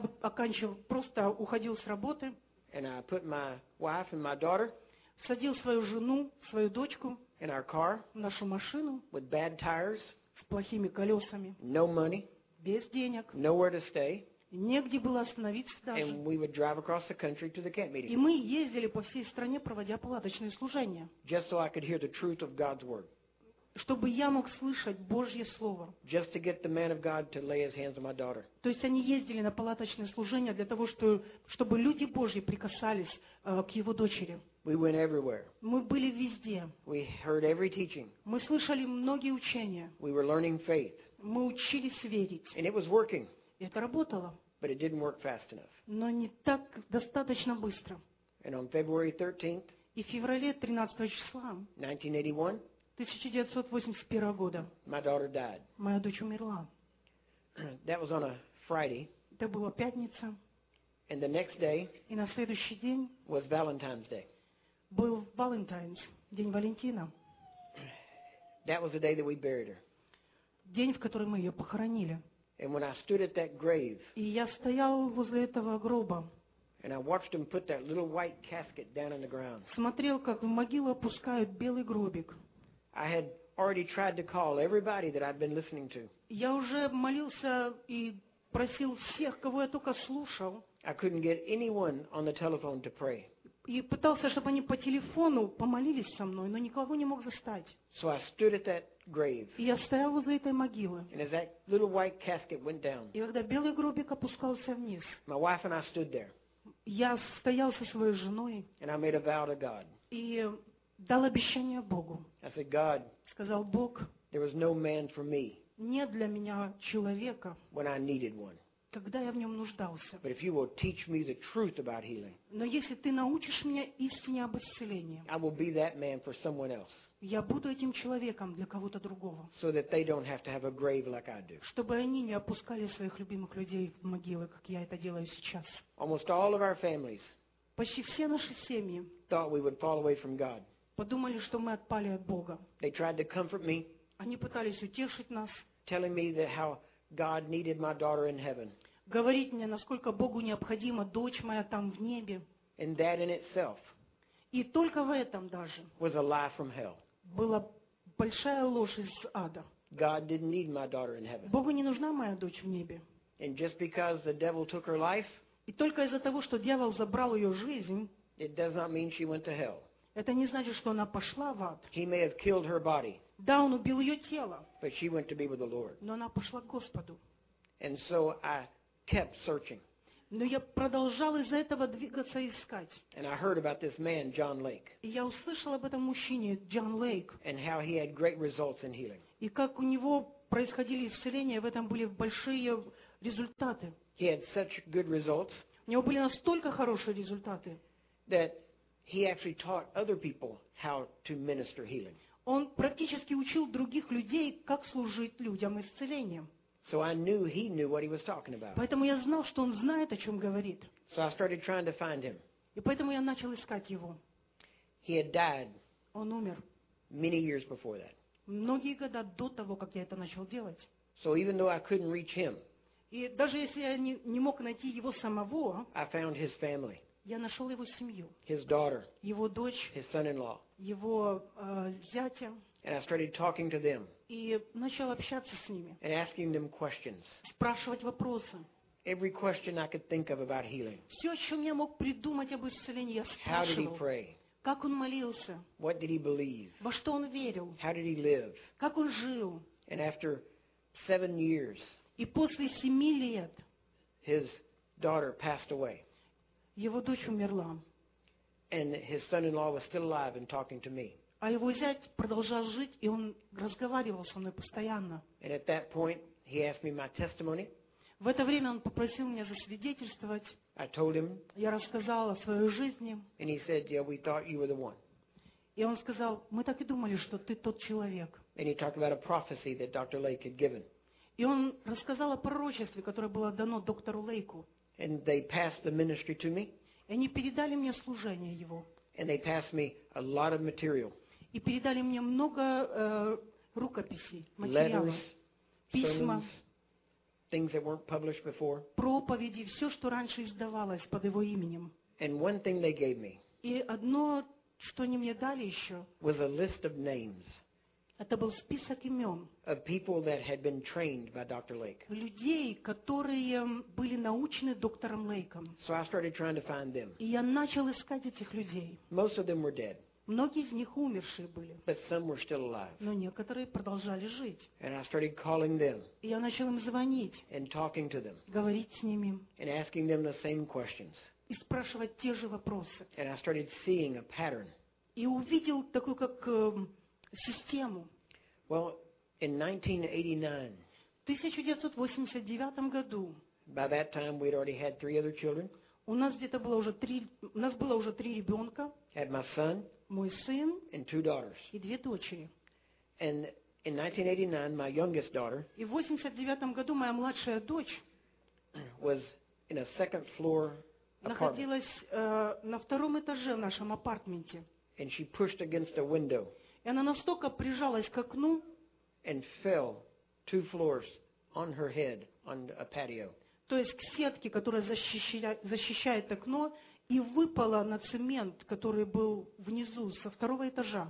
просто уходил с работы, And I put my wife and my daughter садил свою жену, свою дочку in our car в нашу машину with bad tires, с плохими колесами, no money, без денег. nowhere to stay, Негде было остановиться даже. and we would drive across the country to the camp И meeting мы ездили по всей стране, проводя палаточные служения, just so I could hear the truth of God's word, чтобы я мог слышать Божье Слово. just to get the man of God to lay his hands on my daughter. То есть они ездили на палаточные служения для того, чтобы люди Божьи прикасались к его дочери. We went everywhere. Мы были везде. We heard every teaching. Мы слышали многие учения. We were learning faith. Мы учились верить. And it was working, И это работало, but it didn't work fast enough. но не так достаточно быстро. And on February 13th, И в феврале 13 числа 1981, 1981 года my daughter died. моя дочь умерла. That was on a Friday. Это была пятница. And the next day И на следующий день was Valentine's Day. был Valentine's, День Валентина. That was the day that we buried her. День, в который мы ее похоронили. And when I stood at that grave, И я стоял возле этого гроба, and I watched them put that little white casket down in the ground, смотрел, как в могилу опускают белый гробик. I had already tried to call everybody that I'd been listening to. Я уже молился и просил всех, кого я только слушал, I couldn't get anyone on the telephone to pray. и пытался, чтобы они по телефону помолились со мной, но никого не мог застать. So I stood at that grave, И я стоял возле этой могилы. and as that little white casket went down, И когда белый гробик опускался вниз, my wife and I stood there, я стоял со своей женой and I made a vow to God. и дал обещание Богу. I said, God, Сказал: Бог, there was no man for me нет для меня человека, when I needed one. когда я в нем нуждался. But if you will teach me the truth about healing, Но если ты научишь меня истине об исцелении, I will be that man for someone else, я буду этим человеком для кого-то другого, so that they don't have to have a grave like I do. чтобы они не опускали своих любимых людей в могилы, как я это делаю сейчас. Almost all of our families Почти все наши семьи thought we would fall away from God. подумали, что мы отпали от Бога. They tried to comfort me, Они пытались утешить нас, telling me that how God needed my daughter in heaven. говорить мне, насколько Богу необходима дочь моя там в небе. And that in itself И только в этом даже was a lie from hell. была большая ложь из ада. God didn't need my daughter in heaven. Богу не нужна моя дочь в небе. And just because the devil took her life, И только из-за того, что дьявол забрал ее жизнь, it does not mean she went to hell. это не значит, что она пошла в ад. He may have killed her body, Да, он убил ее тело, but she went to be with the Lord. но она пошла к Господу. And so I kept searching. Но я продолжал из-за этого двигаться и искать. And I heard about this man, John Lake, И я услышал об этом мужчине, Джон Лейк, and how he had great results in healing. и как у него происходили исцеления, в этом были большие результаты. He had such good results У него были настолько хорошие результаты. that he actually taught other people how to minister healing. Он практически учил других людей, как служить людям исцелением. So I knew he knew what he was talking about. Поэтому я знал, что он знает, о чем говорит. So I started trying to find him. И поэтому я начал искать его. He had died Он умер many years before that. многие года до того, как я это начал делать. So even though I couldn't reach him, И даже если я не мог найти его самого, I found his family, я нашел его семью, his daughter, его дочь, his son-in-law, его зятя, and I started talking to them и начал общаться с ними, and asking them questions. спрашивать вопросы. Every question I could think of about healing. Все, о чем я мог придумать об исцелении, я How did he спрашивал. pray? Как он молился, What did he believe? во что он верил, How did he live? как он жил. And after 7 years, И после 7 лет his daughter passed away, его дочь умерла, and his son-in-law was still alive and talking to me. а его зять продолжал жить, и он разговаривал со мной постоянно. And at that point, he asked me my testimony. В это время он попросил меня засвидетельствовать. I told him, Я рассказала о своей жизни, and he said, yeah, we thought you were the one. и он сказал: мы так и думали, что ты тот человек. And he talked about a prophecy that Dr. Lake had given. И он рассказал о пророчестве, которое было дано доктору Лейку. And they passed the ministry to me, И они передали мне служение его. and they passed me a lot of material, И передали мне много рукописей, letters, материалов, письма, sermons, things that weren't published before. проповеди, все, что раньше издавалось под его именем. And one thing they gave me И одно, что они мне дали еще, was a list of names это был список имен of people that had been trained by Dr. Lake. людей, которые были научены доктором Лейком. So I started trying to find them. И я начал искать этих людей. Most of them were dead, Многие из них умершие были, but some were still alive. но некоторые продолжали жить. And I started calling them И я начал им звонить, and talking to them говорить с ними and asking them the same questions. и спрашивать те же вопросы. And I started seeing a pattern. И увидел такую как систему. Well, in 1989, В 1989 году by that time we'd already had 3 other children. у нас было уже 3 ребенка, Had my son мой сын and 2 daughters. и 2 дочери. And in 1989, my youngest daughter И в 1989 году моя младшая дочь was in a second floor apartment, находилась на 2-м этаже в нашем апартменте. and she pushed against a window И она настолько прижалась к окну, and fell 2 floors on her head on a patio. то есть к сетке, которая защищает окно, и выпала на цемент, который был внизу, со 2-го этажа.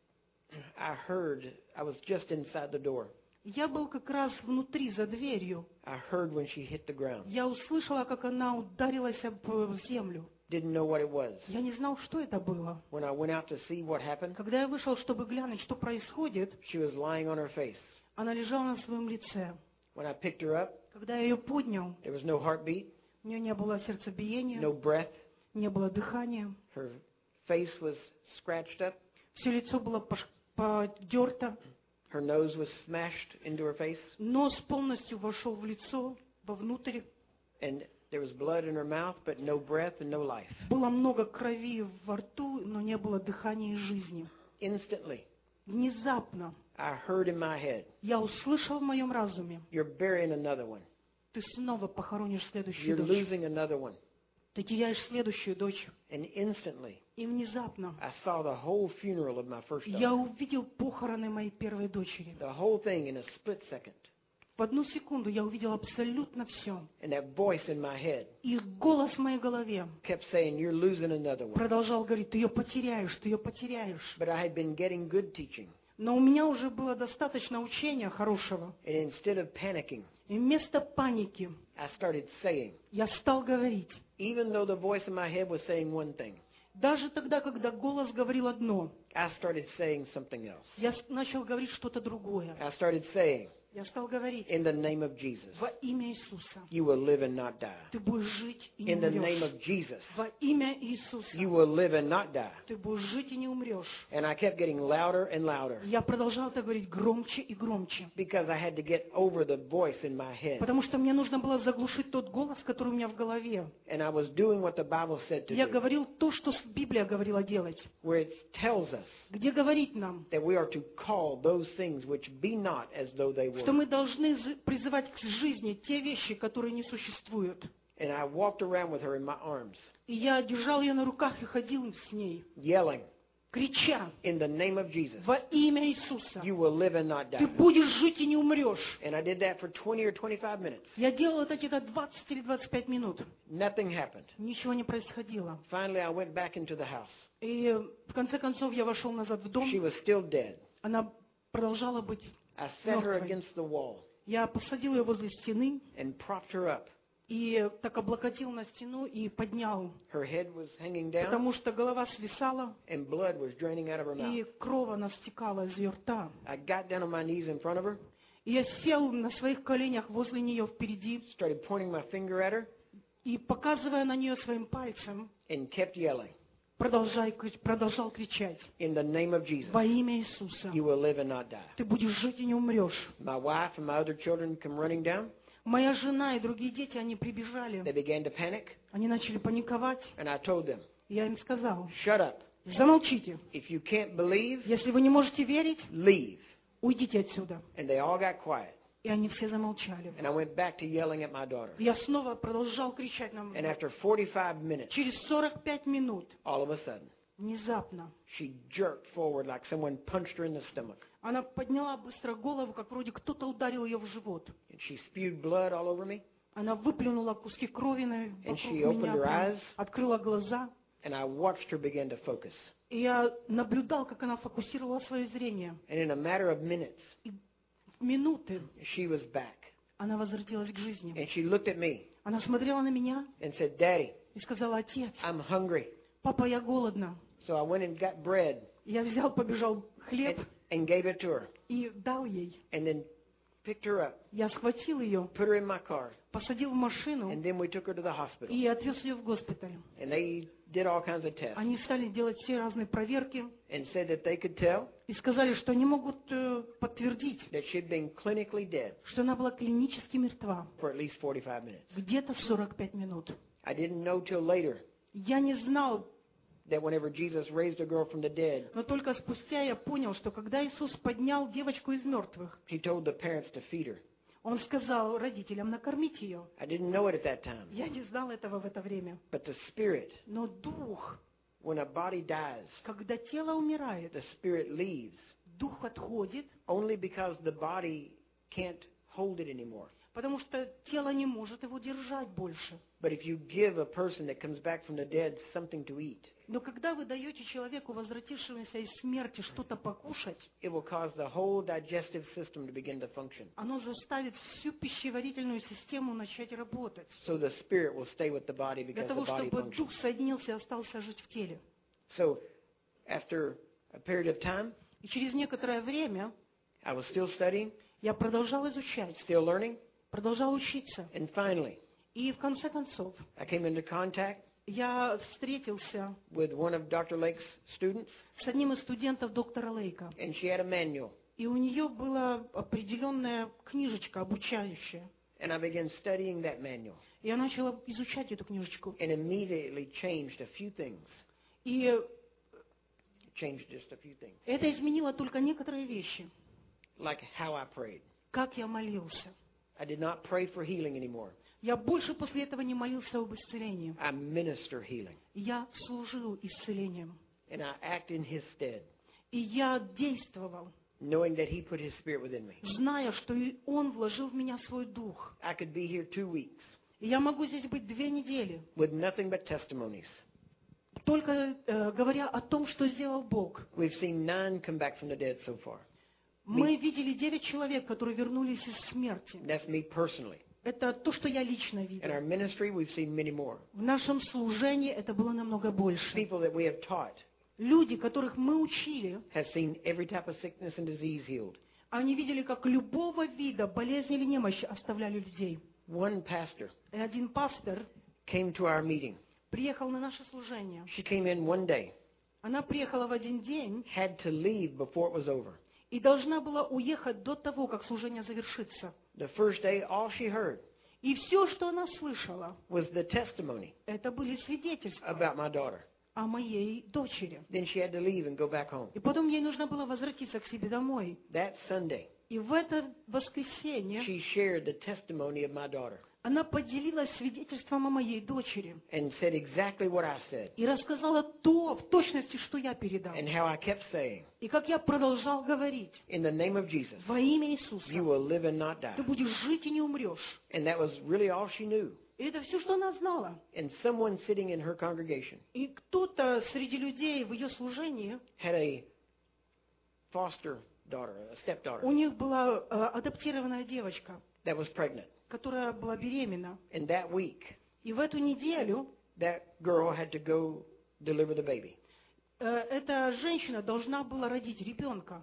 I was just inside the door. Я был как раз внутри, за дверью. I heard when she hit the ground. Я услышала, как она ударилась об землю. Didn't know what it was. Я не знал, что это было. When I went out to see what happened, Когда я вышел, чтобы глянуть, что происходит, she was lying on her face. она лежала на своем лице. When I picked her up, Когда я ее поднял, there was no heartbeat, у нее не было сердцебиения, no breath. не было дыхания. Her face was scratched up. Все лицо было подерто. Her nose was smashed into her face. Нос полностью вошел в лицо, вовнутрь. And there was blood in her mouth, but no breath and no life. Было много крови во рту, но не было дыхания и жизни. Instantly, Внезапно I heard in my head, я услышал в моем разуме: you're burying another one. ты снова похоронишь следующую You're дочь. losing another one. Ты теряешь следующую дочь. And instantly, И внезапно I saw the whole funeral of my first я daughter. увидел похороны моей первой дочери. The whole thing in a split second. В одну секунду я увидел абсолютно все. And that voice in my head И голос в моей голове kept saying, you're losing another one. продолжал говорить: ты ее потеряешь, ты ее потеряешь. But I had been getting good teaching. Но у меня уже было достаточно учения хорошего. And instead of panicking, И вместо паники I started saying, я стал говорить. even though the voice in my head was saying one thing, Даже тогда, когда голос говорил одно, I started saying something else. я начал говорить что-то другое. I started saying, Я стал говорить: in the name of Jesus, во имя Иисуса you will live and not die. ты будешь жить и не In the name умрешь. of Jesus, Во имя Иисуса you will live and not die. ты будешь жить и не умрешь. And I kept getting louder and louder Я продолжал это говорить громче и громче, because I had to get over the voice in my head. потому что мне нужно было заглушить тот голос, который у меня в голове. And I was doing what the Bible said to Я do, говорил то, что Библия говорила делать, where it tells us где говорит нам, that we are to call those things which be not as though they что were. мы должны призывать к жизни те вещи, которые не существуют. And I walked around with her in my arms, И я держал ее на руках и ходил с ней, yelling, крича: in the name of Jesus, во имя Иисуса you will live and not ты die. будешь жить и не умрешь. And I did that for 20 or 25 minutes. Я делал это где-то 20 или 25 минут. Nothing happened. Ничего не происходило. Finally, I went back into the house. И в конце концов я вошел назад в дом. She was still dead. Она продолжала быть I set her мертвой. against the wall Я посадил ее возле стены and propped her up. и так облокотил на стену и поднял, Her head was hanging down, потому что голова свисала, and blood was draining out of her и mouth. кровь она стекала из ее рта. I got down on my knees in front of her, И я сел на своих коленях возле нее впереди started pointing my finger at her, и, показывая на нее своим пальцем, and kept yelling, продолжал кричать: in the name of Jesus, во имя Иисуса you will live and not die. ты будешь жить и не умрешь. My wife and my other children come running down. Моя жена и другие дети, они They прибежали, began to panic, они начали паниковать. and I told them, Я им сказал: shut up. замолчите. If you can't believe, Если вы не можете верить, leave. уйдите отсюда. And they all got quiet. И они все замолчали. And I went back to yelling at my daughter. Я снова продолжал кричать нам. And after 45 minutes, Через 45 минут all of a sudden, внезапно she jerked forward like someone punched her in the stomach. она подняла быстро голову, как вроде кто-то ударил ее в живот. And she spewed blood all over me. Она выплюнула куски крови вокруг she opened меня, her прям eyes. открыла глаза. And I watched her begin to focus. И я наблюдал, как она фокусировала свое зрение. And in a matter of minutes, И в минуты she was back. она возвратилась к жизни. And she looked at me Она смотрела на меня and said, Daddy, и сказала: отец, I'm hungry. папа, я голодна. So I went and got bread Я взял, побежал хлеб and gave it to her. и дал ей. And then picked her up, Я схватил ее, put her in my car, посадил в машину and then we took her to the hospital. и отвез ее в госпиталь. And they did all kinds of tests Они стали делать все разные проверки and said that they could tell и сказали, что они могут подтвердить, that she'd been clinically dead что она была клинически мертва for at least 45 minutes. где-то 45 минут. I didn't know till later Я не знал, that whenever Jesus raised a girl from the dead, но только спустя я понял, что когда Иисус поднял девочку из мертвых, he told the parents to feed her. Он сказал родителям накормить ее. I didn't know it at that time. Я не знал этого в это время. But the spirit, Но дух, when a body dies, когда тело умирает, the spirit leaves дух отходит, only because the body can't hold it anymore. потому что тело не может его держать больше. But if you give a person that comes back from the dead something to eat, Но когда вы даете человеку, возвратившемуся из смерти, что-то покушать, it will cause the whole digestive system to begin to function. оно заставит всю пищеварительную систему начать работать. So the spirit will stay with the body Для because the того, body чтобы functions. дух соединился и остался жить в теле. So after a period of time, И через некоторое время I was still studying, я продолжал изучать, still learning, продолжал учиться. and finally И в конце концов I came into contact я встретился with one of Dr. Lake's students, с одним из студентов доктора Лейка. and she had a manual. И у нее была определенная книжечка обучающая. And I began studying that manual И я начала изучать эту книжечку. and immediately changed a few things. И Changed just a few things. это изменило только некоторые вещи. Like how I prayed. Как я молился. I did not pray for healing anymore. Я больше после этого не молился об исцелении. I minister healing. Я служил исцелением. And I act in His stead, И я действовал, knowing that He put His Spirit within me. зная, что и Он вложил в меня свой дух. I could be here 2 weeks И я могу здесь быть 2 недели, with nothing but testimonies. только говоря о том, что сделал Бог. We've seen 9 come back from the dead so far. Мы видели 9 человек, которые вернулись из смерти. That's me personally. Это то, что я лично In видел. our ministry, we've seen many more. В нашем служении это было намного больше. People that we have taught Люди, которых мы учили, have seen every type of sickness and disease healed. они видели, как любого вида болезни или немощи оставляли людей. One pastor И один пастор came to our meeting. приехал на наше служение. She came in one day, Она приехала в один день had to leave before it was over. и должна была уехать до того, как служение завершится. The first day, all she heard И все, что она слышала, was the testimony это были свидетельства about my daughter. о моей дочери. Then she had to leave and go back home. И потом ей нужно было возвратиться к себе домой. That Sunday, И в это воскресенье she shared the testimony of my daughter она поделилась свидетельством о моей дочери and said exactly what I said и рассказала то в точности, что я передал. and how I kept saying, И как я продолжал говорить, in the name of Jesus, во имя Иисуса, you will live and not die. ты будешь жить и не умрешь. And that was really all she knew. И это все, что она знала. And someone sitting in her congregation И кто-то среди людей в ее служении, had a foster daughter, a stepdaughter, у них была адаптированная девочка, that was pregnant. которая была беременна. And that week, И в эту неделю that girl had to go deliver the baby. эта женщина должна была родить ребенка.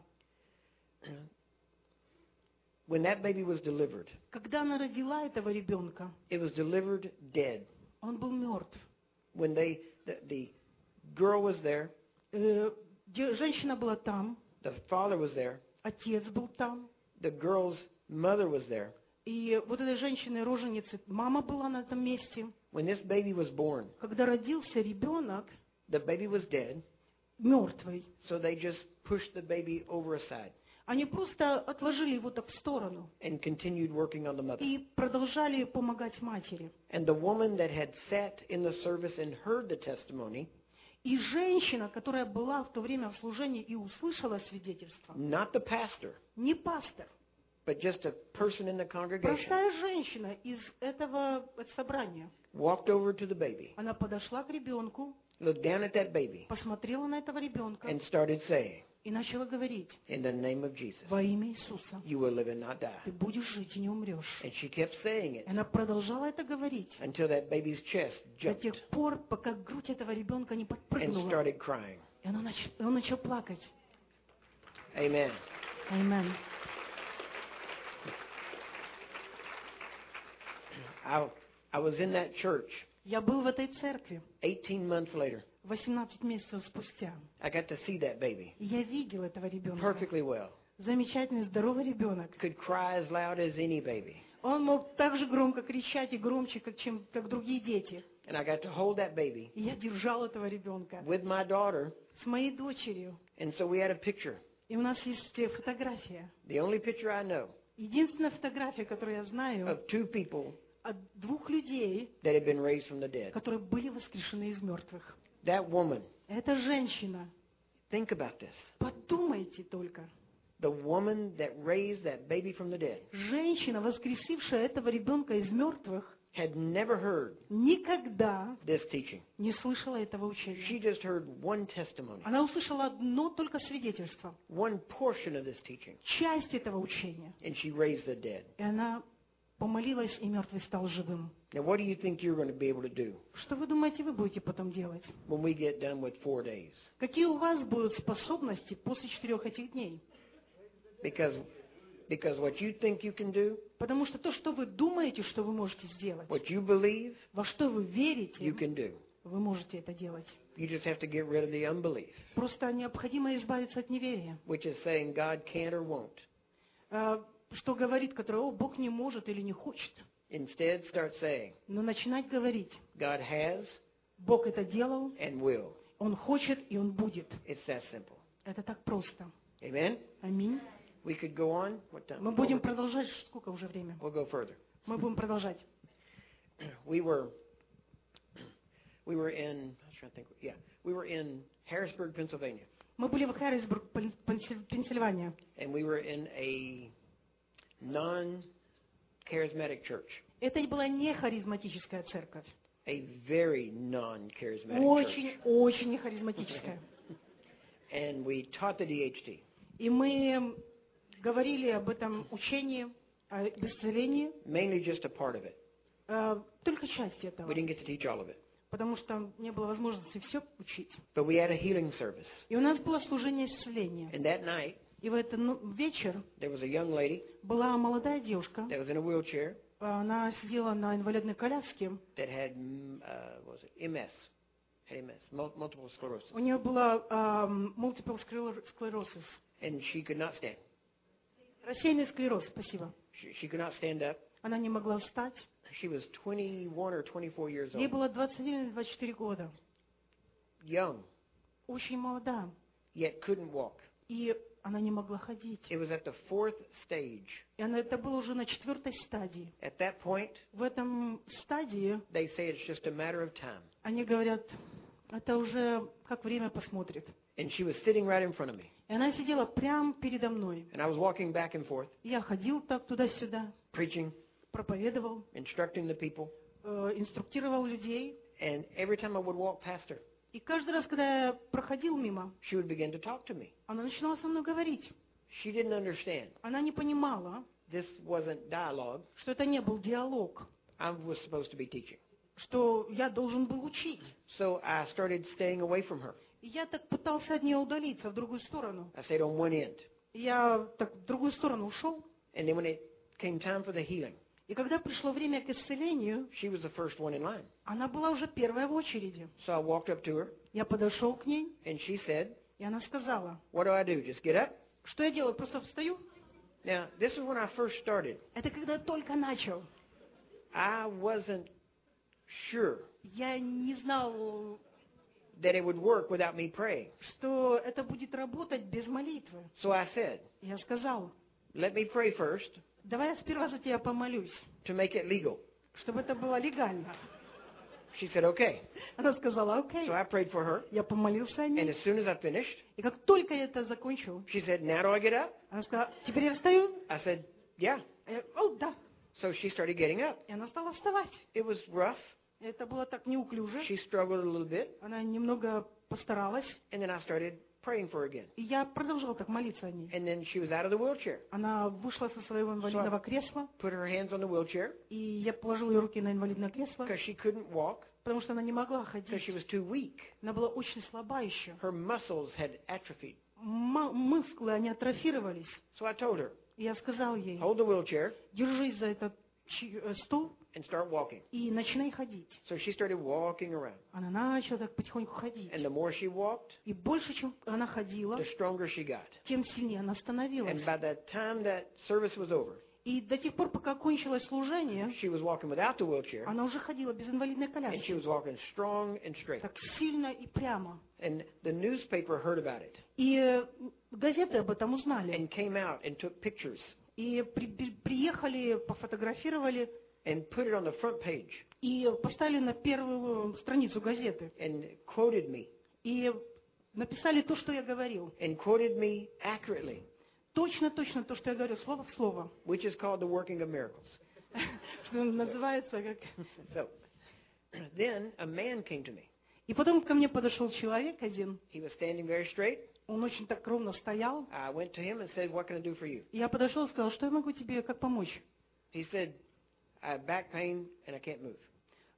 When that baby was delivered, Когда она родила этого ребенка, it was delivered dead. он был мертв. When the girl was there, Женщина была там, the father was there, отец был там. the girl's mother was there. И вот этой женщины, роженицы, мама была на этом месте. When this baby was born, Когда родился ребенок, the baby was dead, мертвый, so they just pushed the baby over aside они просто отложили его так в сторону and continued working on the mother. и продолжали помогать матери. And the woman that had sat in the service and heard the testimony, И женщина, которая была в то время в служении и услышала свидетельство, not the pastor, не пастор, but just a person in the congregation, простая женщина из этого собрания, walked over to the baby, она подошла к ребенку, looked down at that baby, посмотрела на этого ребенка and started saying, и начала говорить: in the name of Jesus, во имя Иисуса, you will live and not die. ты будешь жить и не умрешь. And she kept saying И it она продолжала это говорить until that baby's chest до jumped тех пор, пока грудь этого ребенка не and подпрыгнула. started crying. И он начал плакать. Amen. Amen. I was in that church Я был в этой церкви 18 months later. 18 месяцев спустя. I got to see that baby И я видел этого ребенка. perfectly well. Замечательный, здоровый ребенок. Could cry as loud as any baby. Он мог так же громко кричать и громче, как другие дети. And I got to hold that baby И я держал этого ребенка with my daughter. с моей дочерью. And so we had a picture. И у нас есть фотография. The only picture I know Единственная фотография, которую я знаю, of two people от двух людей, that had been raised from the dead. которые были воскрешены из мертвых. That woman, Это женщина. think about this. Подумайте только. The woman that raised that baby from the dead Женщина, воскресившая этого ребенка из мертвых, had never heard никогда this teaching. не слышала этого She учения. just heard one testimony, Она услышала одно только свидетельство, one portion of this teaching, часть этого учения. and she raised the dead. И она помолилась, и мертвый стал живым. Now, what do you think you're going to be able to do Что вы думаете, вы будете потом делать? when we get done with 4 days? Какие у вас будут способности после 4 этих дней? Because what you think you can do, Потому что то, что вы думаете, что вы можете сделать, what you believe, во что вы you верите, can do. вы можете это делать. You just have to get rid of the unbelief, Просто необходимо избавиться от неверия. which is saying God can't or won't. Что говорит, которое, Бог не может или не хочет. Instead, start saying, Но начинать говорить, God has Бог это делал, and will. Он хочет и Он будет. It's that simple. Это так просто. Amen? Аминь. We could go on. What time? Мы будем продолжать. Сколько уже время? We'll go further. Мы будем продолжать. We were in, I was trying to think, yeah, we were in Harrisburg, Pennsylvania, Мы были в Харрисбург, Пенсильвания. and we were in a non-charismatic church, Это была не харизматическая церковь. a very non-charismatic church. Очень не харизматическая. And we taught the DHT. И мы говорили об этом учении, о исцелении, Mainly just a part of it. только часть этого. We didn't get to teach all of it. Потому что не было возможности все учить. But we had a healing service. И у нас было служение исцеления. And that night, И в этот вечер there was a young lady была молодая девушка. that was in a wheelchair Она сидела на инвалидной коляске. that had, what was it, MS. Had MS, multiple sclerosis. У нее была multiple sclerosis. And she could not stand. Рассеянный склероз, спасибо. She could not stand up. Она не могла встать. She was 21 or 24 years Ей old. было 21 или 24 года. Young, Очень молода. yet couldn't walk. И она не могла ходить. It was at the 4th stage. И это было уже на 4-й стадии. At that point, В этом стадии they say it's just a matter of time. они говорят, это уже как время посмотрит. And she was sitting right in front of me. И она сидела прямо передо мной. And I was walking back and forth, Я ходил так туда-сюда, preaching, проповедовал, instructing the people. инструктировал людей. And every time I would walk past her, И каждый раз, когда я проходил мимо, she would begin to talk to me. она начинала со мной говорить. She didn't understand. Она не понимала, This wasn't dialogue. что это не был диалог, I was supposed to be teaching. что я должен был учить. So I started staying away from her. И я так пытался от нее удалиться в другую сторону. I stayed on one end. Я так в другую сторону ушел. And then when it came time for the healing, И когда пришло время к исцелению, she was the first one in line. она была уже первая в очереди. So I walked up to her, Я подошел к ней, and she said, и она сказала, what do I do? Just get up? что я делаю, просто встаю? Now, this is when I first started. Это когда я только начал. I wasn't sure Я не знал, that it would work without me praying. что это будет работать без молитвы. So I said, Я сказал, let me pray first давай я сперва за тебя помолюсь, to make it legal. чтобы это было легально. She said, okay. Она сказала, окей. So I prayed for her, Я помолился о and ней. as soon as I finished, И как только я это закончил, she said, now do I get up? она сказала, теперь я встаю? I said, yeah. Я, о, да. So she started getting up. И она стала вставать. It was rough. Это было так неуклюже. She struggled a little bit, Она немного постаралась. and then I started praying for her again. И я продолжал так молиться о ней. And then she was out of the wheelchair. Она вышла со своего инвалидного кресла, Put her hands on the wheelchair и я положил ее руки на инвалидное кресло, because she couldn't walk потому что она не могла because ходить. she was too weak. Она была очень слаба еще. Her muscles had atrophied. Мускулы, они атрофировались. So I told her, И я сказал ей, hold the wheelchair держись за этот стул, and start walking. и начинай ходить. So she started walking around. Она начала так потихоньку ходить. And the more she walked, И больше, чем она ходила, the stronger she got. тем сильнее она становилась. And by the time that service was over, И до тех пор, пока кончилось служение, she was walking without the wheelchair, она уже ходила без инвалидной and she коляски. was walking strong and straight. Так сильно и прямо. And the newspaper heard about it И газеты об этом узнали. and came out and took pictures И приехали, пофотографировали and put it on the front page и поставили на первую страницу газеты. and quoted me И написали то, что я говорил. and quoted me accurately, Точно то, что я говорю, слово в слово. which is called the working of miracles. Что называется как... So then a man came to me. И потом ко мне подошел человек один. He was standing very straight. Он очень так ровно стоял. I went to him and said, "What can I do for you?" И я подошел и сказал, что я могу тебе, как помочь? He said, "I have back pain and I can't move."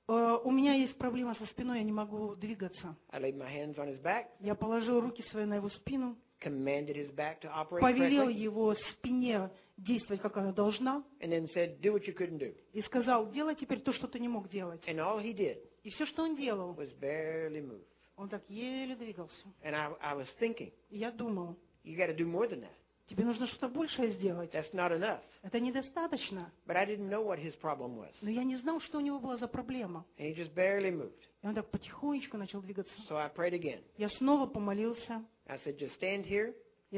У меня есть проблема со спиной, я не могу двигаться. I laid my hands on his back, Я положил руки свои на его спину, commanded his back to operate повелел correctly, его спине действовать, как она должна, and then said, "Do what you couldn't do." и сказал, делай теперь то, что ты не мог делать. And all he did И все, что он делал, was barely move. он так еле двигался. And I was thinking, И я думал, you got to do more than that. тебе нужно что-то большее сделать. That's not enough. Это недостаточно. But I didn't know what his problem was. Но я не знал, что у него была за проблема. And he just barely moved. И он так потихонечку начал двигаться. So I prayed again. Я снова помолился. I said, just stand here.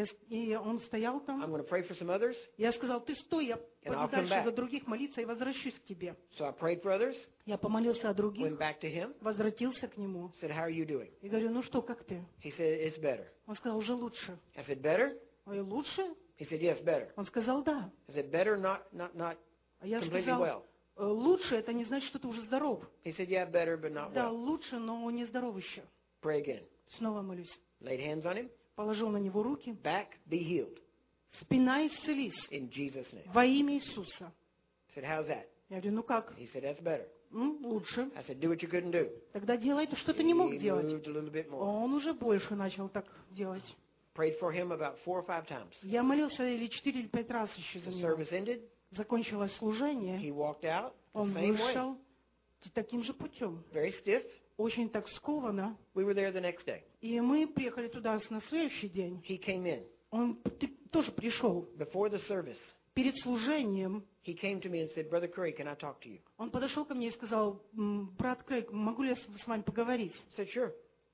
И он стоял I'm там. going to pray for some others. Я сказал, ты стой, я And I'll пойду come дальше back. за других молиться и возвращусь к тебе. So I prayed for others, Я помолился о went других, back to him, возвратился к нему. said, how are you doing? И говорю, ну что, как ты? He said, it's better. Он сказал, уже лучше. I said, better? А я лучше? He said, yes, better. Он сказал, да. I said, better, not А я completely сказал, well. Лучше это не значит, что ты уже здоров. He said, yeah, better, but not Да, well. лучше, но не здоров еще. Pray again. Снова молюсь. Laid hands on him. Положил на него руки. Back, be healed. Спина исцелись. In Jesus' name. Во имя Иисуса. I said, how's that? Я говорю, ну как? He said, that's better. Лучше. I said, do what you couldn't do. Тогда делай то, что ты не мог He делать. moved a little bit more. Он уже больше начал так делать. Prayed for him about 4 or 5 times. Я молился или 4 или 5 раз еще за The него. service ended. Закончилось служение. He walked out the Он same way. вышел таким же путем. Very stiff. Очень так скованно. We were there the next day. И мы приехали туда на следующий день. He came in. Он тоже пришел. Before the service, Перед служением he came to me and said, Brother Curry, can I talk to you? он подошел ко мне и сказал, брат Крейг, могу ли я с вами поговорить? I said, sure.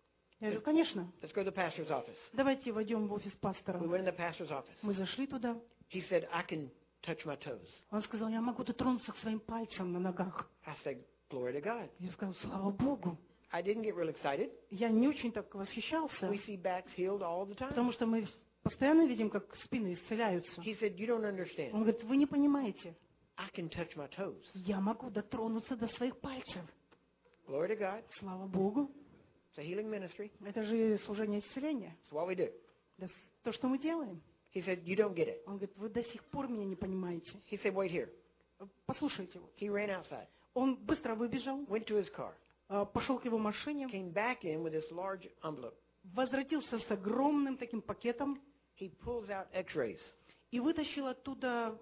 Я говорю, конечно. Let's go to the pastor's office. Давайте войдем в офис пастора. We went in the pastor's office. Мы зашли туда. He said, I can touch my toes. Он сказал, я могу дотронуться к своим пальцам на ногах. I said, glory to God. Я сказал, слава Богу. I didn't get real excited. Я не очень так восхищался, We see backs healed all the time. потому что мы постоянно видим, как спины исцеляются. He said, you don't understand. Он говорит, вы не понимаете, I can touch my toes. я могу дотронуться до своих пальцев. Glory to God. Слава Богу. It's a healing ministry. Это же служение исцеления. It's what we do. Это то, что мы делаем. He said, you don't get it. Он говорит, вы до сих пор меня не понимаете. He said, wait here. Послушайте его. He ran outside, Он быстро выбежал, went to his car, пошел к его машине, came back in with this large envelope. возвратился с огромным таким пакетом He pulls out x-rays и вытащил оттуда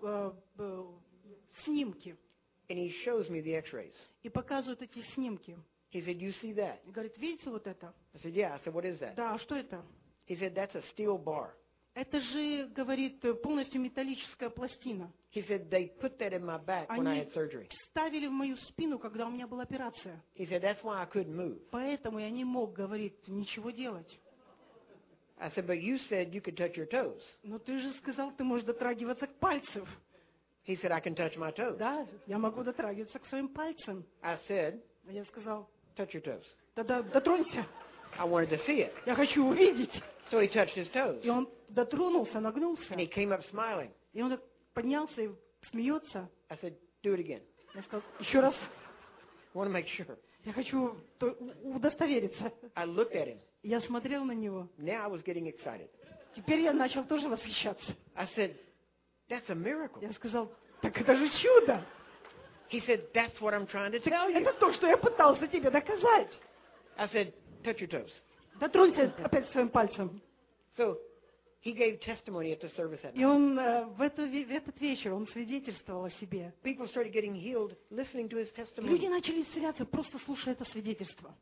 снимки. and he shows me the x-rays. И показывает эти снимки. He said, you see that? И говорит, видите вот это? I said, yeah. I said, what is that? Да, а что это? He said, that's a steel bar. Это же, говорит, полностью металлическая пластина. He said, they put that in my back when I Они had surgery. вставили в мою спину, когда у меня была операция. He said, that's why I couldn't move. Поэтому я не мог, говорит, ничего делать. I said, but you said you could touch your toes. Но ты же сказал, ты можешь дотрагиваться к пальцам. He said, I can touch my toes. Да, я могу дотрагиваться к своим пальцам. I said, А я сказал, touch your toes. тогда дотронься, I wanted to see it. я хочу увидеть. So he touched his toes. И он дотронулся, нагнулся. And he came up smiling. И он так поднялся и смеется. I said, do it again. Я сказал, еще раз, I want to make sure. я хочу удостовериться. I looked at him. Я смотрел на него. Now I was getting excited. Теперь я начал тоже восхищаться. I said, that's a miracle. Я сказал, так это же чудо. He said, that's what I'm trying to tell you. Это то, что я пытался тебе доказать. I said, touch your toes. Дотронься опять своим пальцем. So He gave testimony at the service that И night. он в этот вечер он свидетельствовал о себе. People started getting healed listening to his Люди testimony. начали исцеляться, просто слушая это свидетельство.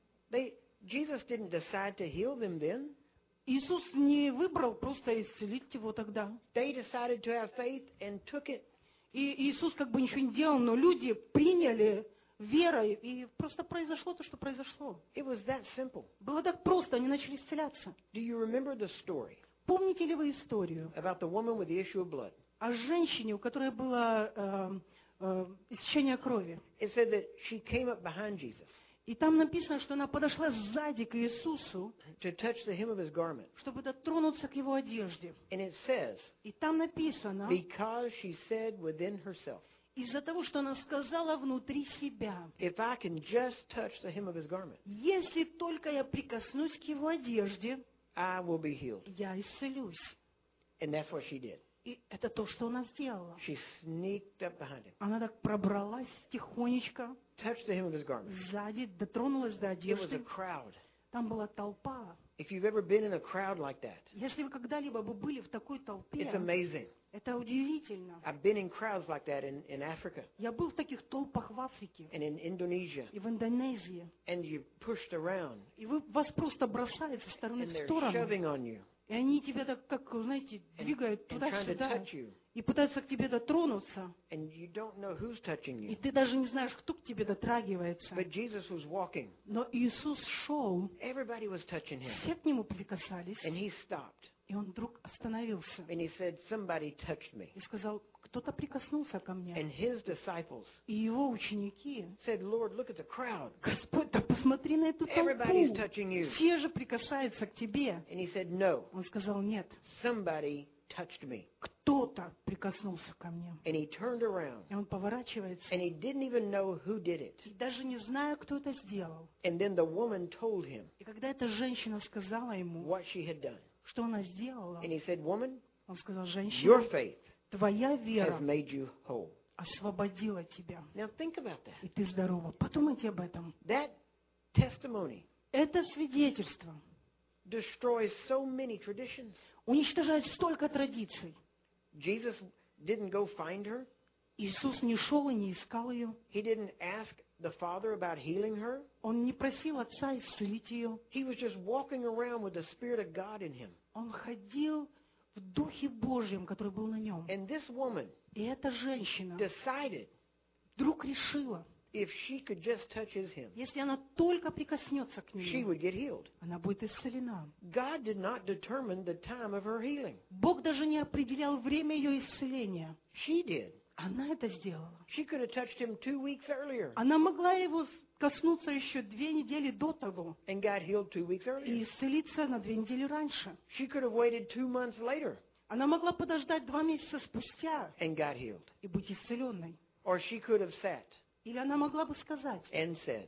Jesus didn't decide to heal them then. Иисус не выбрал просто исцелить его тогда. They decided to have faith and took it. И Иисус как бы ничего не делал, но люди приняли верой, и просто произошло то, что произошло. It was that simple. Было так просто, они начали исцеляться. Do you remember the story Помните ли вы историю about the woman with the issue of blood? о женщине, у которой было истечение крови? It said that she came up behind Jesus И там написано, что она подошла сзади к Иисусу, to touch the hem of his garment. чтобы дотронуться к его одежде. And it says, И там написано, because she said within herself, из-за того, что она сказала внутри себя, if I can just touch the hem of his garment, если только я прикоснусь к его одежде, I will be healed. я исцелюсь. And that's what she did. И это то, что она сделала. She sneaked up behind him, Она так пробралась тихонечко touched the hem of his garment. сзади, дотронулась до It was a одежды. crowd. Там была толпа. If you've ever been in a crowd like that, Если вы когда-либо бы были в такой толпе, it's amazing. это удивительно. I've been in crowds like that in Africa Я был в таких толпах в Африке and in Indonesia, и в Индонезии. and you're pushed around, И вас просто бросают со стороны and в they're сторону. shoving on you И они тебя так, как, знаете, двигают and trying to туда-сюда. touch you, И пытаются к тебе дотронуться. and you don't know who's touching И you. ты даже не знаешь, кто к тебе дотрагивается. But Jesus was walking. Но Иисус шел, Everybody was touching him, все к нему прикасались. and he stopped, И он вдруг остановился and he said, somebody touched me. и сказал, кто-то прикоснулся ко мне. And his disciples И его ученики, said, Lord, look at the crowd. Господь, да посмотри на эту Everybody's толпу. touching you. Все же прикасаются к тебе. And he said, no, Он сказал, нет, somebody touched me. кто-то прикоснулся ко мне. And he turned around, И он поворачивается. and he didn't even know who did it. И даже не зная, кто это сделал. And then the woman told him И когда эта женщина сказала ему, what she had done. что она сделала, And he said, woman, он сказал, your женщина, faith твоя has вера made you whole. освободила тебя. Now think about that. И ты здорова. Подумайте об этом. That testimony Это свидетельство destroys so many traditions. уничтожает столько традиций. Jesus didn't go find her. Иисус не шел и не искал ее. He didn't ask the Father about healing her. Он не просил Отца исцелить ее. He was just walking around with the Spirit of God in him. Он ходил в Духе Божьем, который был на нем. And this woman И эта женщина decided вдруг решила, if she could just touch his hem, если она только прикоснется к she нему, would get healed. она будет исцелена. God did not determine the time of her healing. Бог даже не определял время ее исцеления. She did. Она это сделала. She could have touched him 2 weeks earlier Она могла его коснуться еще 2 недели до того and got healed 2 weeks и earlier. исцелиться на 2 недели раньше. She could have waited 2 months later Она могла подождать 2 месяца спустя and got healed. и быть исцеленной. Or she could have sat Или она могла бы сказать, and said,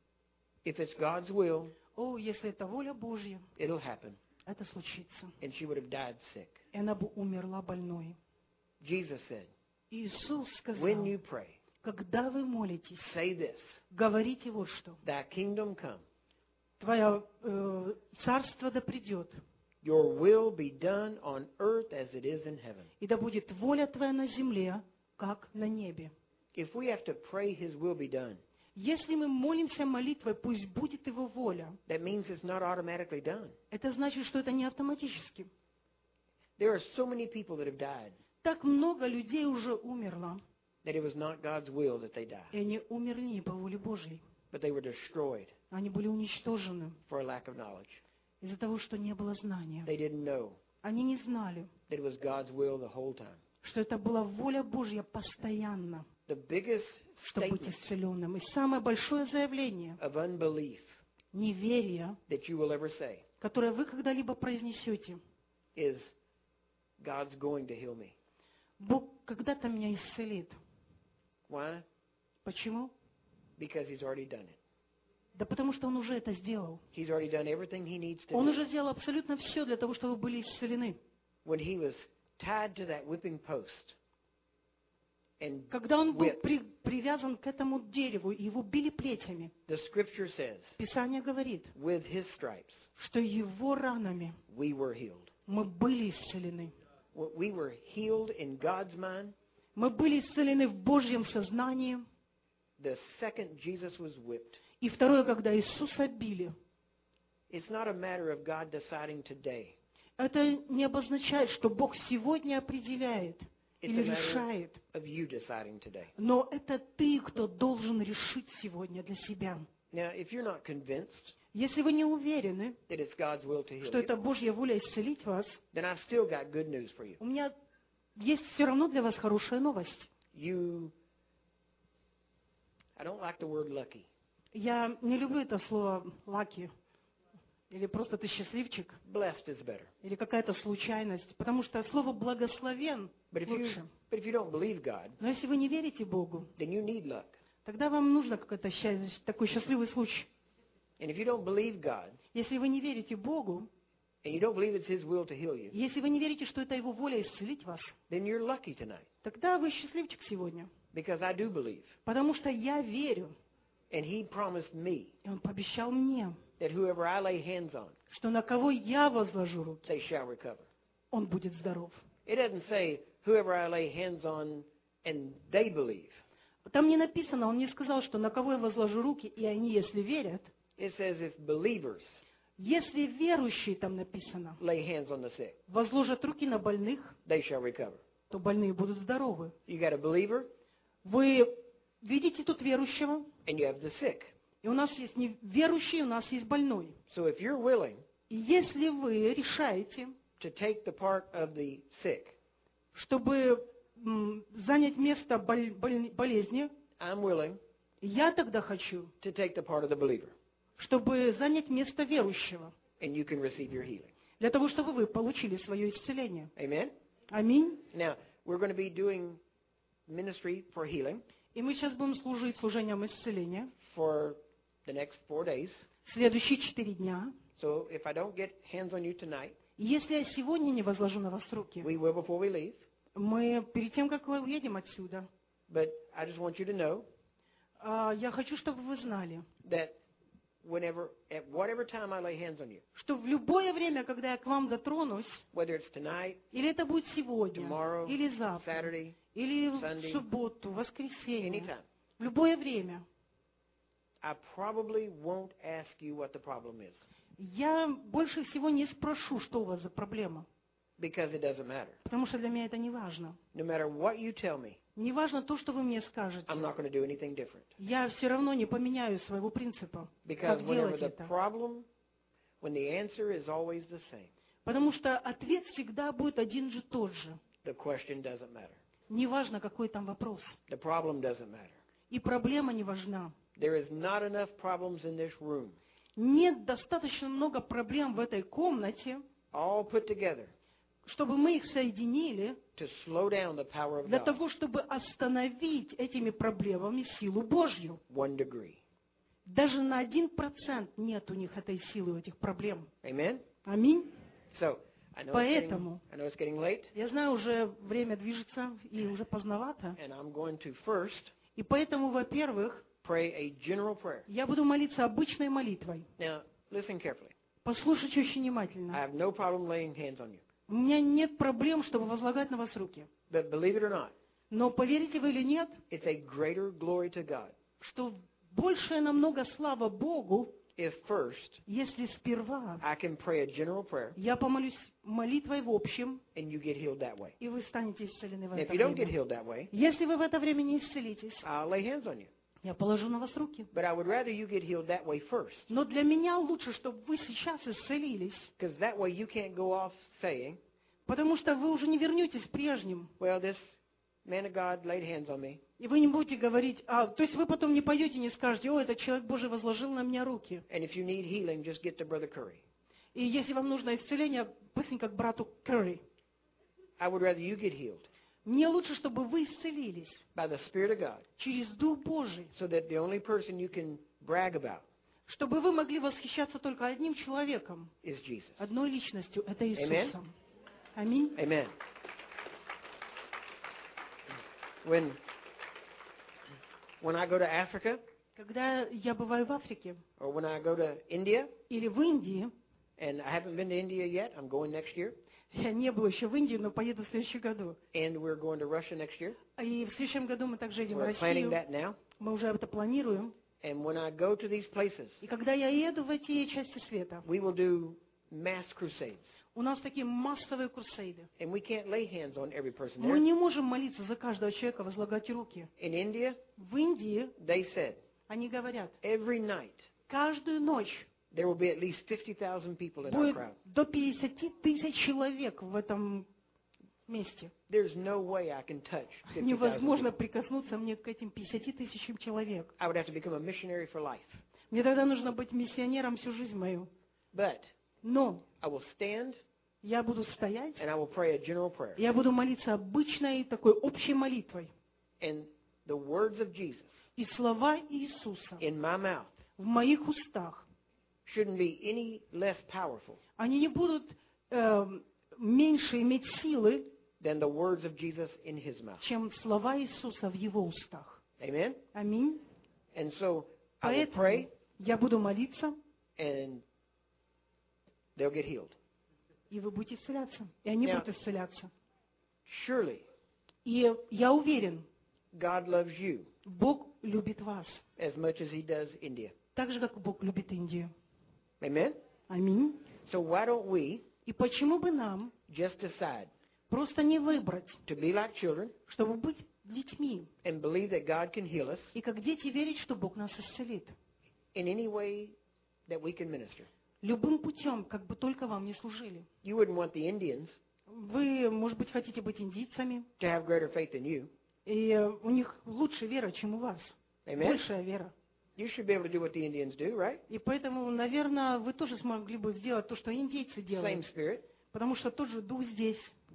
if it's God's will, о, если это воля Божья, it'll happen. это случится. And she would have died sick. И она бы умерла больной. Jesus said, Иисус сказал, when you pray, когда вы молитесь, say this, говорите вот что. thy kingdom come, Твое царство да придет, your will be done on earth as it is in heaven. и да будет воля Твоя на земле, как на небе. If we have to pray his will be done, Если мы молимся молитвой, пусть будет Его воля, that means it's not automatically done. это значит, что это не автоматически. There are so many people that have died Так много людей уже умерло, that it was not God's will that they die, и они умерли не по воле Божьей. but they were destroyed Они были уничтожены for a lack of knowledge. из-за того, что не было знания. They didn't know Они не знали, that it was God's will the whole time. что это была воля Божья постоянно, The biggest чтобы быть statement исцеленным. И самое большое заявление of unbelief неверия, that you will ever say которое вы когда-либо произнесете, is, God's going to heal me. Бог когда-то меня исцелит. Why? Почему? Because he's already done it. Да потому что Он уже это сделал. He's already done everything he needs to Он do. уже сделал абсолютно все для того, чтобы вы были исцелены. When he was tied to that whipping post and Когда он был whipped, привязан к этому дереву, и его били плетями, the scripture says, Писание говорит, with his stripes что его ранами we were healed. Мы были исцелены. We were healed in God's mind Мы были исцелены в Божьем сознании. the second Jesus was whipped. И второе, когда Иисуса били. It's not a matter of God deciding today. Это не обозначает, что Бог сегодня определяет It's или a matter решает. of you deciding today. Но это ты, кто должен решить сегодня для себя. Now, if you're not convinced Если вы не уверены, that it's God's will to heal что you, это Божья воля исцелить вас, then I've still got good news for you. у меня есть все равно для вас хорошая новость. I don't like the word lucky. Я не люблю это слово «lucky», или просто «ты счастливчик», Blessed is better. или какая-то случайность, потому что слово «благословен» But лучше. if you don't believe God, Но если вы не верите Богу, then you need luck. тогда вам нужно какой-то такой счастливый случай. And if you don't believe God, Если вы не верите Богу, and you don't believe it's His will to heal you, если вы не верите, что это Его воля исцелить вас, then you're lucky tonight. тогда вы счастливчик сегодня. Because I do believe. Потому что я верю, And He promised me и Он пообещал мне, that whoever I lay hands on, что на кого я возложу руки, they shall recover. он будет здоров. It doesn't say whoever I lay hands on and they believe. Там не написано, он не сказал, что на кого я возложу руки, и они, если верят, It says if believers если верующие, там написано, lay hands on the sick, возложат руки на больных, they shall recover. то больные будут здоровы. You got a believer Вы видите тут верующего, and you have the sick. и у нас есть неверующий, у нас есть больной. So if you're willing И если вы решаете, to take the part of the sick, чтобы занять место болезни, I'm willing я тогда хочу, to take the part of the believer, чтобы занять место верующего, and you can receive your healing. для того, чтобы вы получили свое исцеление. Amen? Аминь. Now, we're going to be doing ministry for healing И мы сейчас будем служить служением исцеления for the next 4 days. следующие 4 дня. So if I don't get hands on you tonight, И если я сегодня не возложу на вас руки, we will before we leave. мы перед тем, как мы уедем отсюда, But I just want you to know я хочу, чтобы вы знали, that at whatever time I lay hands on you, что в любое время, когда я к вам дотронусь, whether it's tonight, или это будет сегодня, tomorrow, или завтра, Saturday, или в Sunday, субботу, воскресенье, anytime, в любое время, I probably won't ask you what the problem is я больше всего не спрошу, что у вас за проблема, because it doesn't matter. потому что для меня это не важно. No matter what you tell me, Не важно то, что вы мне скажете. I'm not going to do anything different. Я все равно не поменяю своего принципа, Because как whenever делать the это. problem, when the answer is always the same, Потому что ответ всегда будет один же тот же. the question doesn't matter. Неважно, какой там вопрос. The problem doesn't matter. И проблема не важна. There is not enough problems in this room, Нет достаточно много проблем в этой комнате, all put together, чтобы мы их соединили to slow down the power of для God того, чтобы остановить этими проблемами силу Божью. 1 degree. Даже на 1% нет у них этой силы, у этих проблем. Amen? Аминь. So, I know Поэтому it's getting late, я знаю, уже время движется и уже поздновато. and I'm going to first И поэтому, во-первых, pray a general prayer. я буду молиться обычной молитвой. Now, listen carefully. Послушайте очень I внимательно. have no problem laying hands on you. У меня нет проблем, чтобы возлагать на вас руки. But believe it or not, Но поверите вы или нет, it's a greater glory to God что большая намного слава Богу, if first если сперва I can pray a general prayer я помолюсь молитвой в общем, and you get healed that way. и вы станете исцелены в And if это you don't get время. healed that way, Если вы в это время не исцелитесь, I'll lay hands on you. я положу на вас руки. But I would rather you get healed that way first, Но для меня лучше, чтобы вы сейчас исцелились, because that way you can't go off saying, потому что вы уже не вернетесь к прежним. well, this man of God laid hands on me, И вы не будете говорить, то есть вы потом не пойдете, не скажете, о, этот человек Божий возложил на меня руки. and if you need healing, just get to Brother Curry. И если вам нужно исцеление, быстренько к брату Curry. I would rather you get healed Мне лучше, чтобы вы исцелились by the Spirit of God, через Дух Божий, so that the only person you can brag about чтобы вы могли восхищаться только одним человеком, is Jesus. одной личностью, это Иисусом. Amen. Аминь. Amen. When I go to Africa, Когда я бываю в Африке or when I go to India, или в Индии, and I haven't been to India yet, I'm going next year. Я не была еще в Индии, но поеду в следующем году. And we're going to Russia next year. И в следующем году мы также едем в We're planning Россию. that now. Мы уже это планируем. And when I go to these places, И когда я еду в эти части света, we will do mass crusades. у нас такие массовые крусейды. And we can't lay hands on every person Мы there. не можем молиться за каждого человека, возлагать руки. In India, В Индии they said они говорят, every night каждую ночь there will be at least 50,000 people in our будет crowd. до 50 тысяч человек в этом месте. There's no way I can touch 50,000 Невозможно people. прикоснуться мне к этим 50 тысячам человек. I would have to become a missionary for life. Мне тогда нужно быть миссионером всю жизнь мою. But Но I will stand я буду стоять, and I will pray a general prayer. я буду молиться обычной такой общей молитвой. And the words of Jesus И слова Иисуса in my mouth в моих устах, shouldn't be any less powerful они не будут меньше иметь силы, than the words of Jesus in his mouth. чем слова Иисуса в его устах. Amen? Аминь. And so I will Поэтому pray я буду молиться, and they'll get healed. и вы будете исцеляться. И они Now- будут исцеляться. Surely И я уверен, God loves you Бог любит вас, as much as he does India. так же, как Бог любит Индию. Amen? Аминь. So why don't we И почему бы нам just decide просто не выбрать, to be like children чтобы быть детьми, and believe that God can heal us и как дети верить, что Бог нас исцелит? in any way that we can minister? Любым путем, как бы только вам не служили. You wouldn't want the Indians Вы, может быть, хотите быть индийцами, to have greater faith than you. и у них лучше вера, чем у вас. Amen? Большая вера. You should be able to do what the Indians do, right? И поэтому, наверное, вы тоже смогли бы сделать то, что индейцы Same делают. spirit. Потому что тот же дух здесь.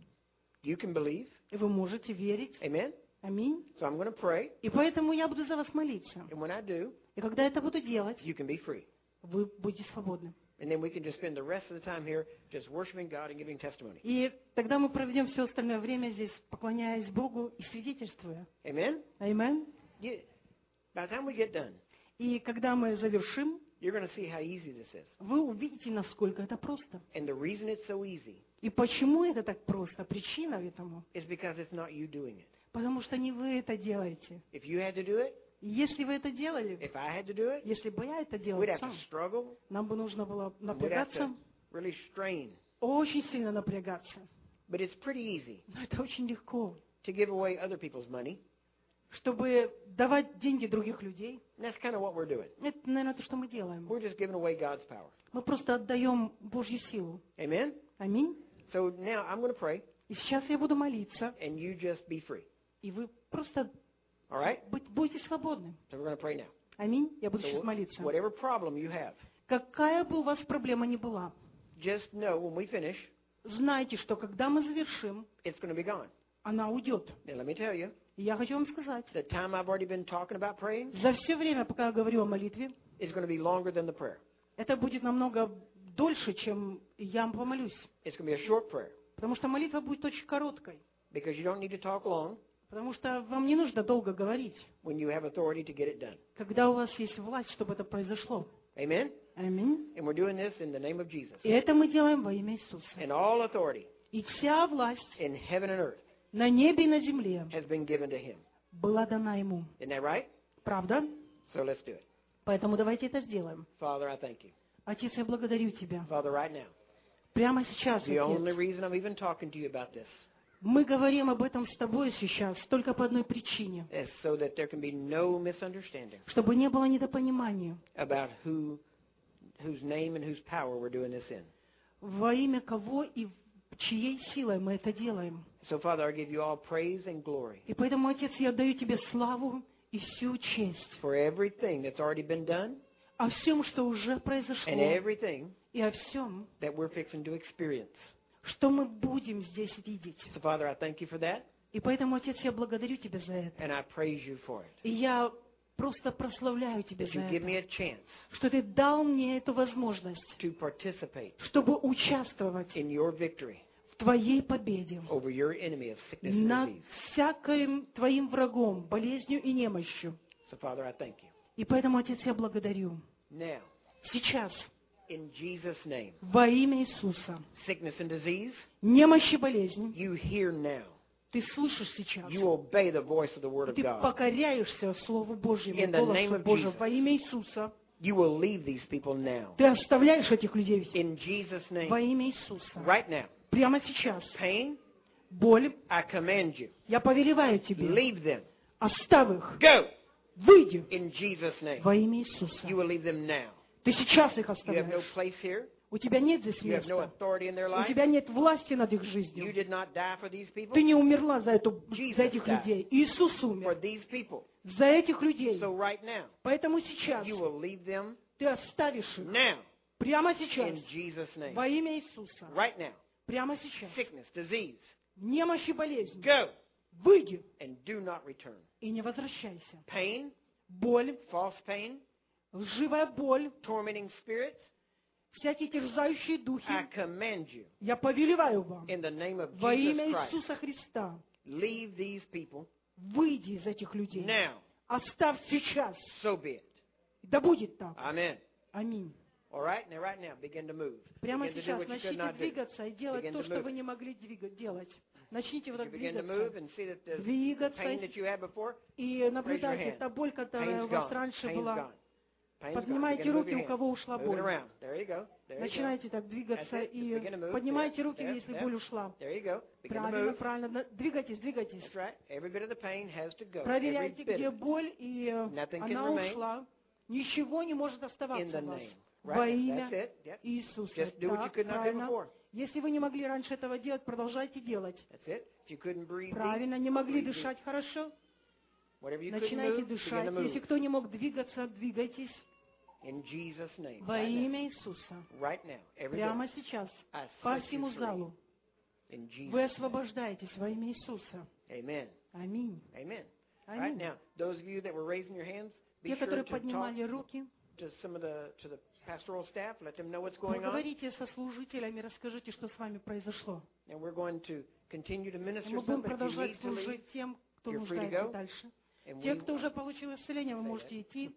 You can believe. И вы можете верить. Amen? Аминь. So I'm going to pray, И поэтому я буду за вас молиться. and when I do, И когда это буду делать, you can be free. вы будете свободны. And then we can just spend the rest of the time here just worshiping God and giving testimony. И тогда мы проведем все остальное время здесь, поклоняясь Богу и свидетельствуя. Amen? Аминь. By the time we get done, И когда мы завершим, you're going to see how easy this is. вы увидите, насколько это просто. And the reason it's so easy И почему это так просто? Причина этому. is because it's not you doing it. Потому что не вы это делаете. If you had to do it, И если вы это делали, if I had to do it, если бы я это we'd делал have to сам, struggle, нам бы нужно было and we'd have напрягаться, to really strain. очень сильно напрягаться. But it's pretty easy Но это очень легко, to give away other people's money. чтобы давать деньги других людей. And that's kind of what we're doing. Это, наверное, то, что мы делаем. We're just giving away God's power. Мы просто отдаем Божью силу. Amen? Аминь. So now I'm going to pray, И сейчас я буду молиться, and you just be free. и вы просто All right? будете свободны. So we're going to pray now. Аминь. Я буду So сейчас молиться. whatever problem you have, Какая бы у вас проблема ни была, just know when we finish, знайте, что когда мы завершим, it's going to be gone. она уйдет. Now let me tell you, И я хочу вам сказать, the time I've already been talking about praying за все время, пока я говорю о молитве, is going to be longer than the prayer. это будет намного дольше, чем я помолюсь. It's going to be a short prayer Потому что молитва будет очень короткой. because you don't need to talk long Потому что вам не нужно долго говорить, when you have authority to get it done. когда у вас есть власть, чтобы это произошло. Amen? Аминь. And we're doing this in the name of Jesus. И это мы делаем во имя Иисуса. And all authority И вся власть in heaven and earth на небе и на земле has been given to him. была дана Ему. Isn't that right? Правда? So let's do it. Поэтому давайте это сделаем. Father, I thank you. Отец, я благодарю Тебя. Father, right now, Прямо сейчас, the only Отец, reason I'm even talking to you about this мы говорим об этом с Тобой сейчас только по одной причине. is so that there can be no misunderstanding Чтобы не было недопонимания, about whose name and whose power we're doing this in. во имя кого и чьей силой мы это делаем. So, Father, I give you all praise and glory И поэтому, Отец, я отдаю Тебе славу и всю честь for everything that's already been done о всем, что уже and произошло, everything и о всем, that we're fixing to experience. что мы будем здесь видеть. So, Father, I thank you for that, И поэтому, Отец, я благодарю Тебя за это. and I praise you for it. И я просто прославляю Тебя That за you give me это, a chance что Ты дал мне эту возможность, to participate чтобы участвовать in your victory в Твоей победе over your enemy of sickness and над disease. всяким Твоим врагом, болезнью и немощью. So, Father, I thank you. И поэтому, Отец, я благодарю. Now, Сейчас In Jesus' name. Во имя Иисуса. Sickness and disease, Немощь и болезнь. you hear now. Ты слышишь сейчас. You obey the voice of the Word И of ты God. покоряешься Слову Божьему, In the name голосу of Божьему. Jesus. Во имя Иисуса. You will leave these people now. Ты оставляешь этих людей. In Jesus' Во name. имя Иисуса. Right now. Прямо сейчас. Pain, Боль. I command you. Я повелеваю тебе. Leave them. Оставь их. Go. Выйди. In Jesus' name. Во имя Иисуса. You will leave them now. Ты сейчас их You have no оставляешь. place here. У тебя нет здесь You have no места. authority in their У life. тебя нет власти над их You жизнью. did not die for these people. Ты не умерла за этих Jesus людей. Иисус For умер these people. за этих людей. So right now, Поэтому сейчас you will leave them ты оставишь их. now. Прямо сейчас. In Jesus' name. Во имя Иисуса. Right now. Прямо сейчас. Sickness, disease. Немощь и болезнь. Go. Выйди And do not return. и не возвращайся. Pain, Боль, false pain, лживая боль, tormenting spirits, всякие терзающие духи. I command you Я повелеваю вам in the name of во имя Jesus Christ. Иисуса Христа. Leave these people Выйди из этих людей. now. Оставь сейчас. So be it. Да будет так. Amen. Аминь. All right? Now, right now, begin to move. Прямо Begin to do сейчас what you could начните not do. двигаться и делать Begin то, to что move вы it. не могли делать. Начните вот As you так begin to move двигаться. and see that the Двигаться pain that you had before, и наблюдайте, hand. та боль, которая pain's у вас gone. раньше Pain's была. gone. Pain's gone. Поднимайте Begin to move руки, your у hand. кого ушла Move it боль. around. There you go. There you go. Начинайте так двигаться That's it. и Just begin to move. поднимайте руки, There, если there. боль ушла. There you go. Begin to Правильно, move. правильно. Двигайтесь, двигайтесь. That's right. Every bit of the pain has to go. Every Проверяйте, bit где of it. боль, и Nothing can она remain. ушла. Ничего не может In оставаться the у вас. name. Во Right? имя That's it. Yep. Иисуса. Just do what you Так, could not do правильно. before. Если вы не могли раньше этого делать, продолжайте делать. That's it. If you couldn't breathe deep, Правильно, не могли breathe deep. дышать хорошо, Whatever you couldn't начинайте move, begin дышать. to move. Если кто не мог двигаться, двигайтесь. In Jesus' name. Во Right now. имя Иисуса. Right now. Every Прямо day. сейчас, I по set you всему free. залу, In Jesus' вы name. освобождаетесь во имя Иисуса. Amen. Аминь. Amen. Right Аминь. now, those of you that were raising your hands, be Те, sure которые to talk поднимали руки, to the pastoral staff, let them know what's going on. поговорите со служителями, расскажите, что с вами произошло. And we're going to continue to minister Мы будем some, but if you продолжать need to leave, служить тем, кто you're free to нуждается go. дальше. and Те, we, кто уже получил исцеление, вы say можете идти.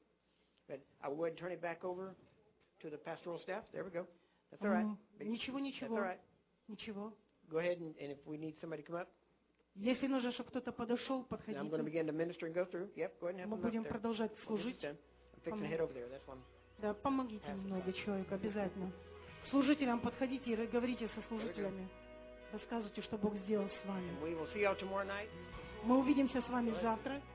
but I will go ahead and turn it back over to the pastoral staff. There we go. That's all right. Ничего, That's all ничего, right. ничего. Go ahead and if we need somebody to come up, Если нужно, чтобы кто-то подошел, now I'm going to подходите. begin to minister and go through. Yep, go ahead and have Мы them up будем there. продолжать служить. I'm fixing to head over there. That's why I'm Да, помогите немного человеку, обязательно. К служителям подходите и говорите со служителями. Рассказывайте, что Бог сделал с вами. we will see y'all tomorrow night. Мы увидимся с вами завтра.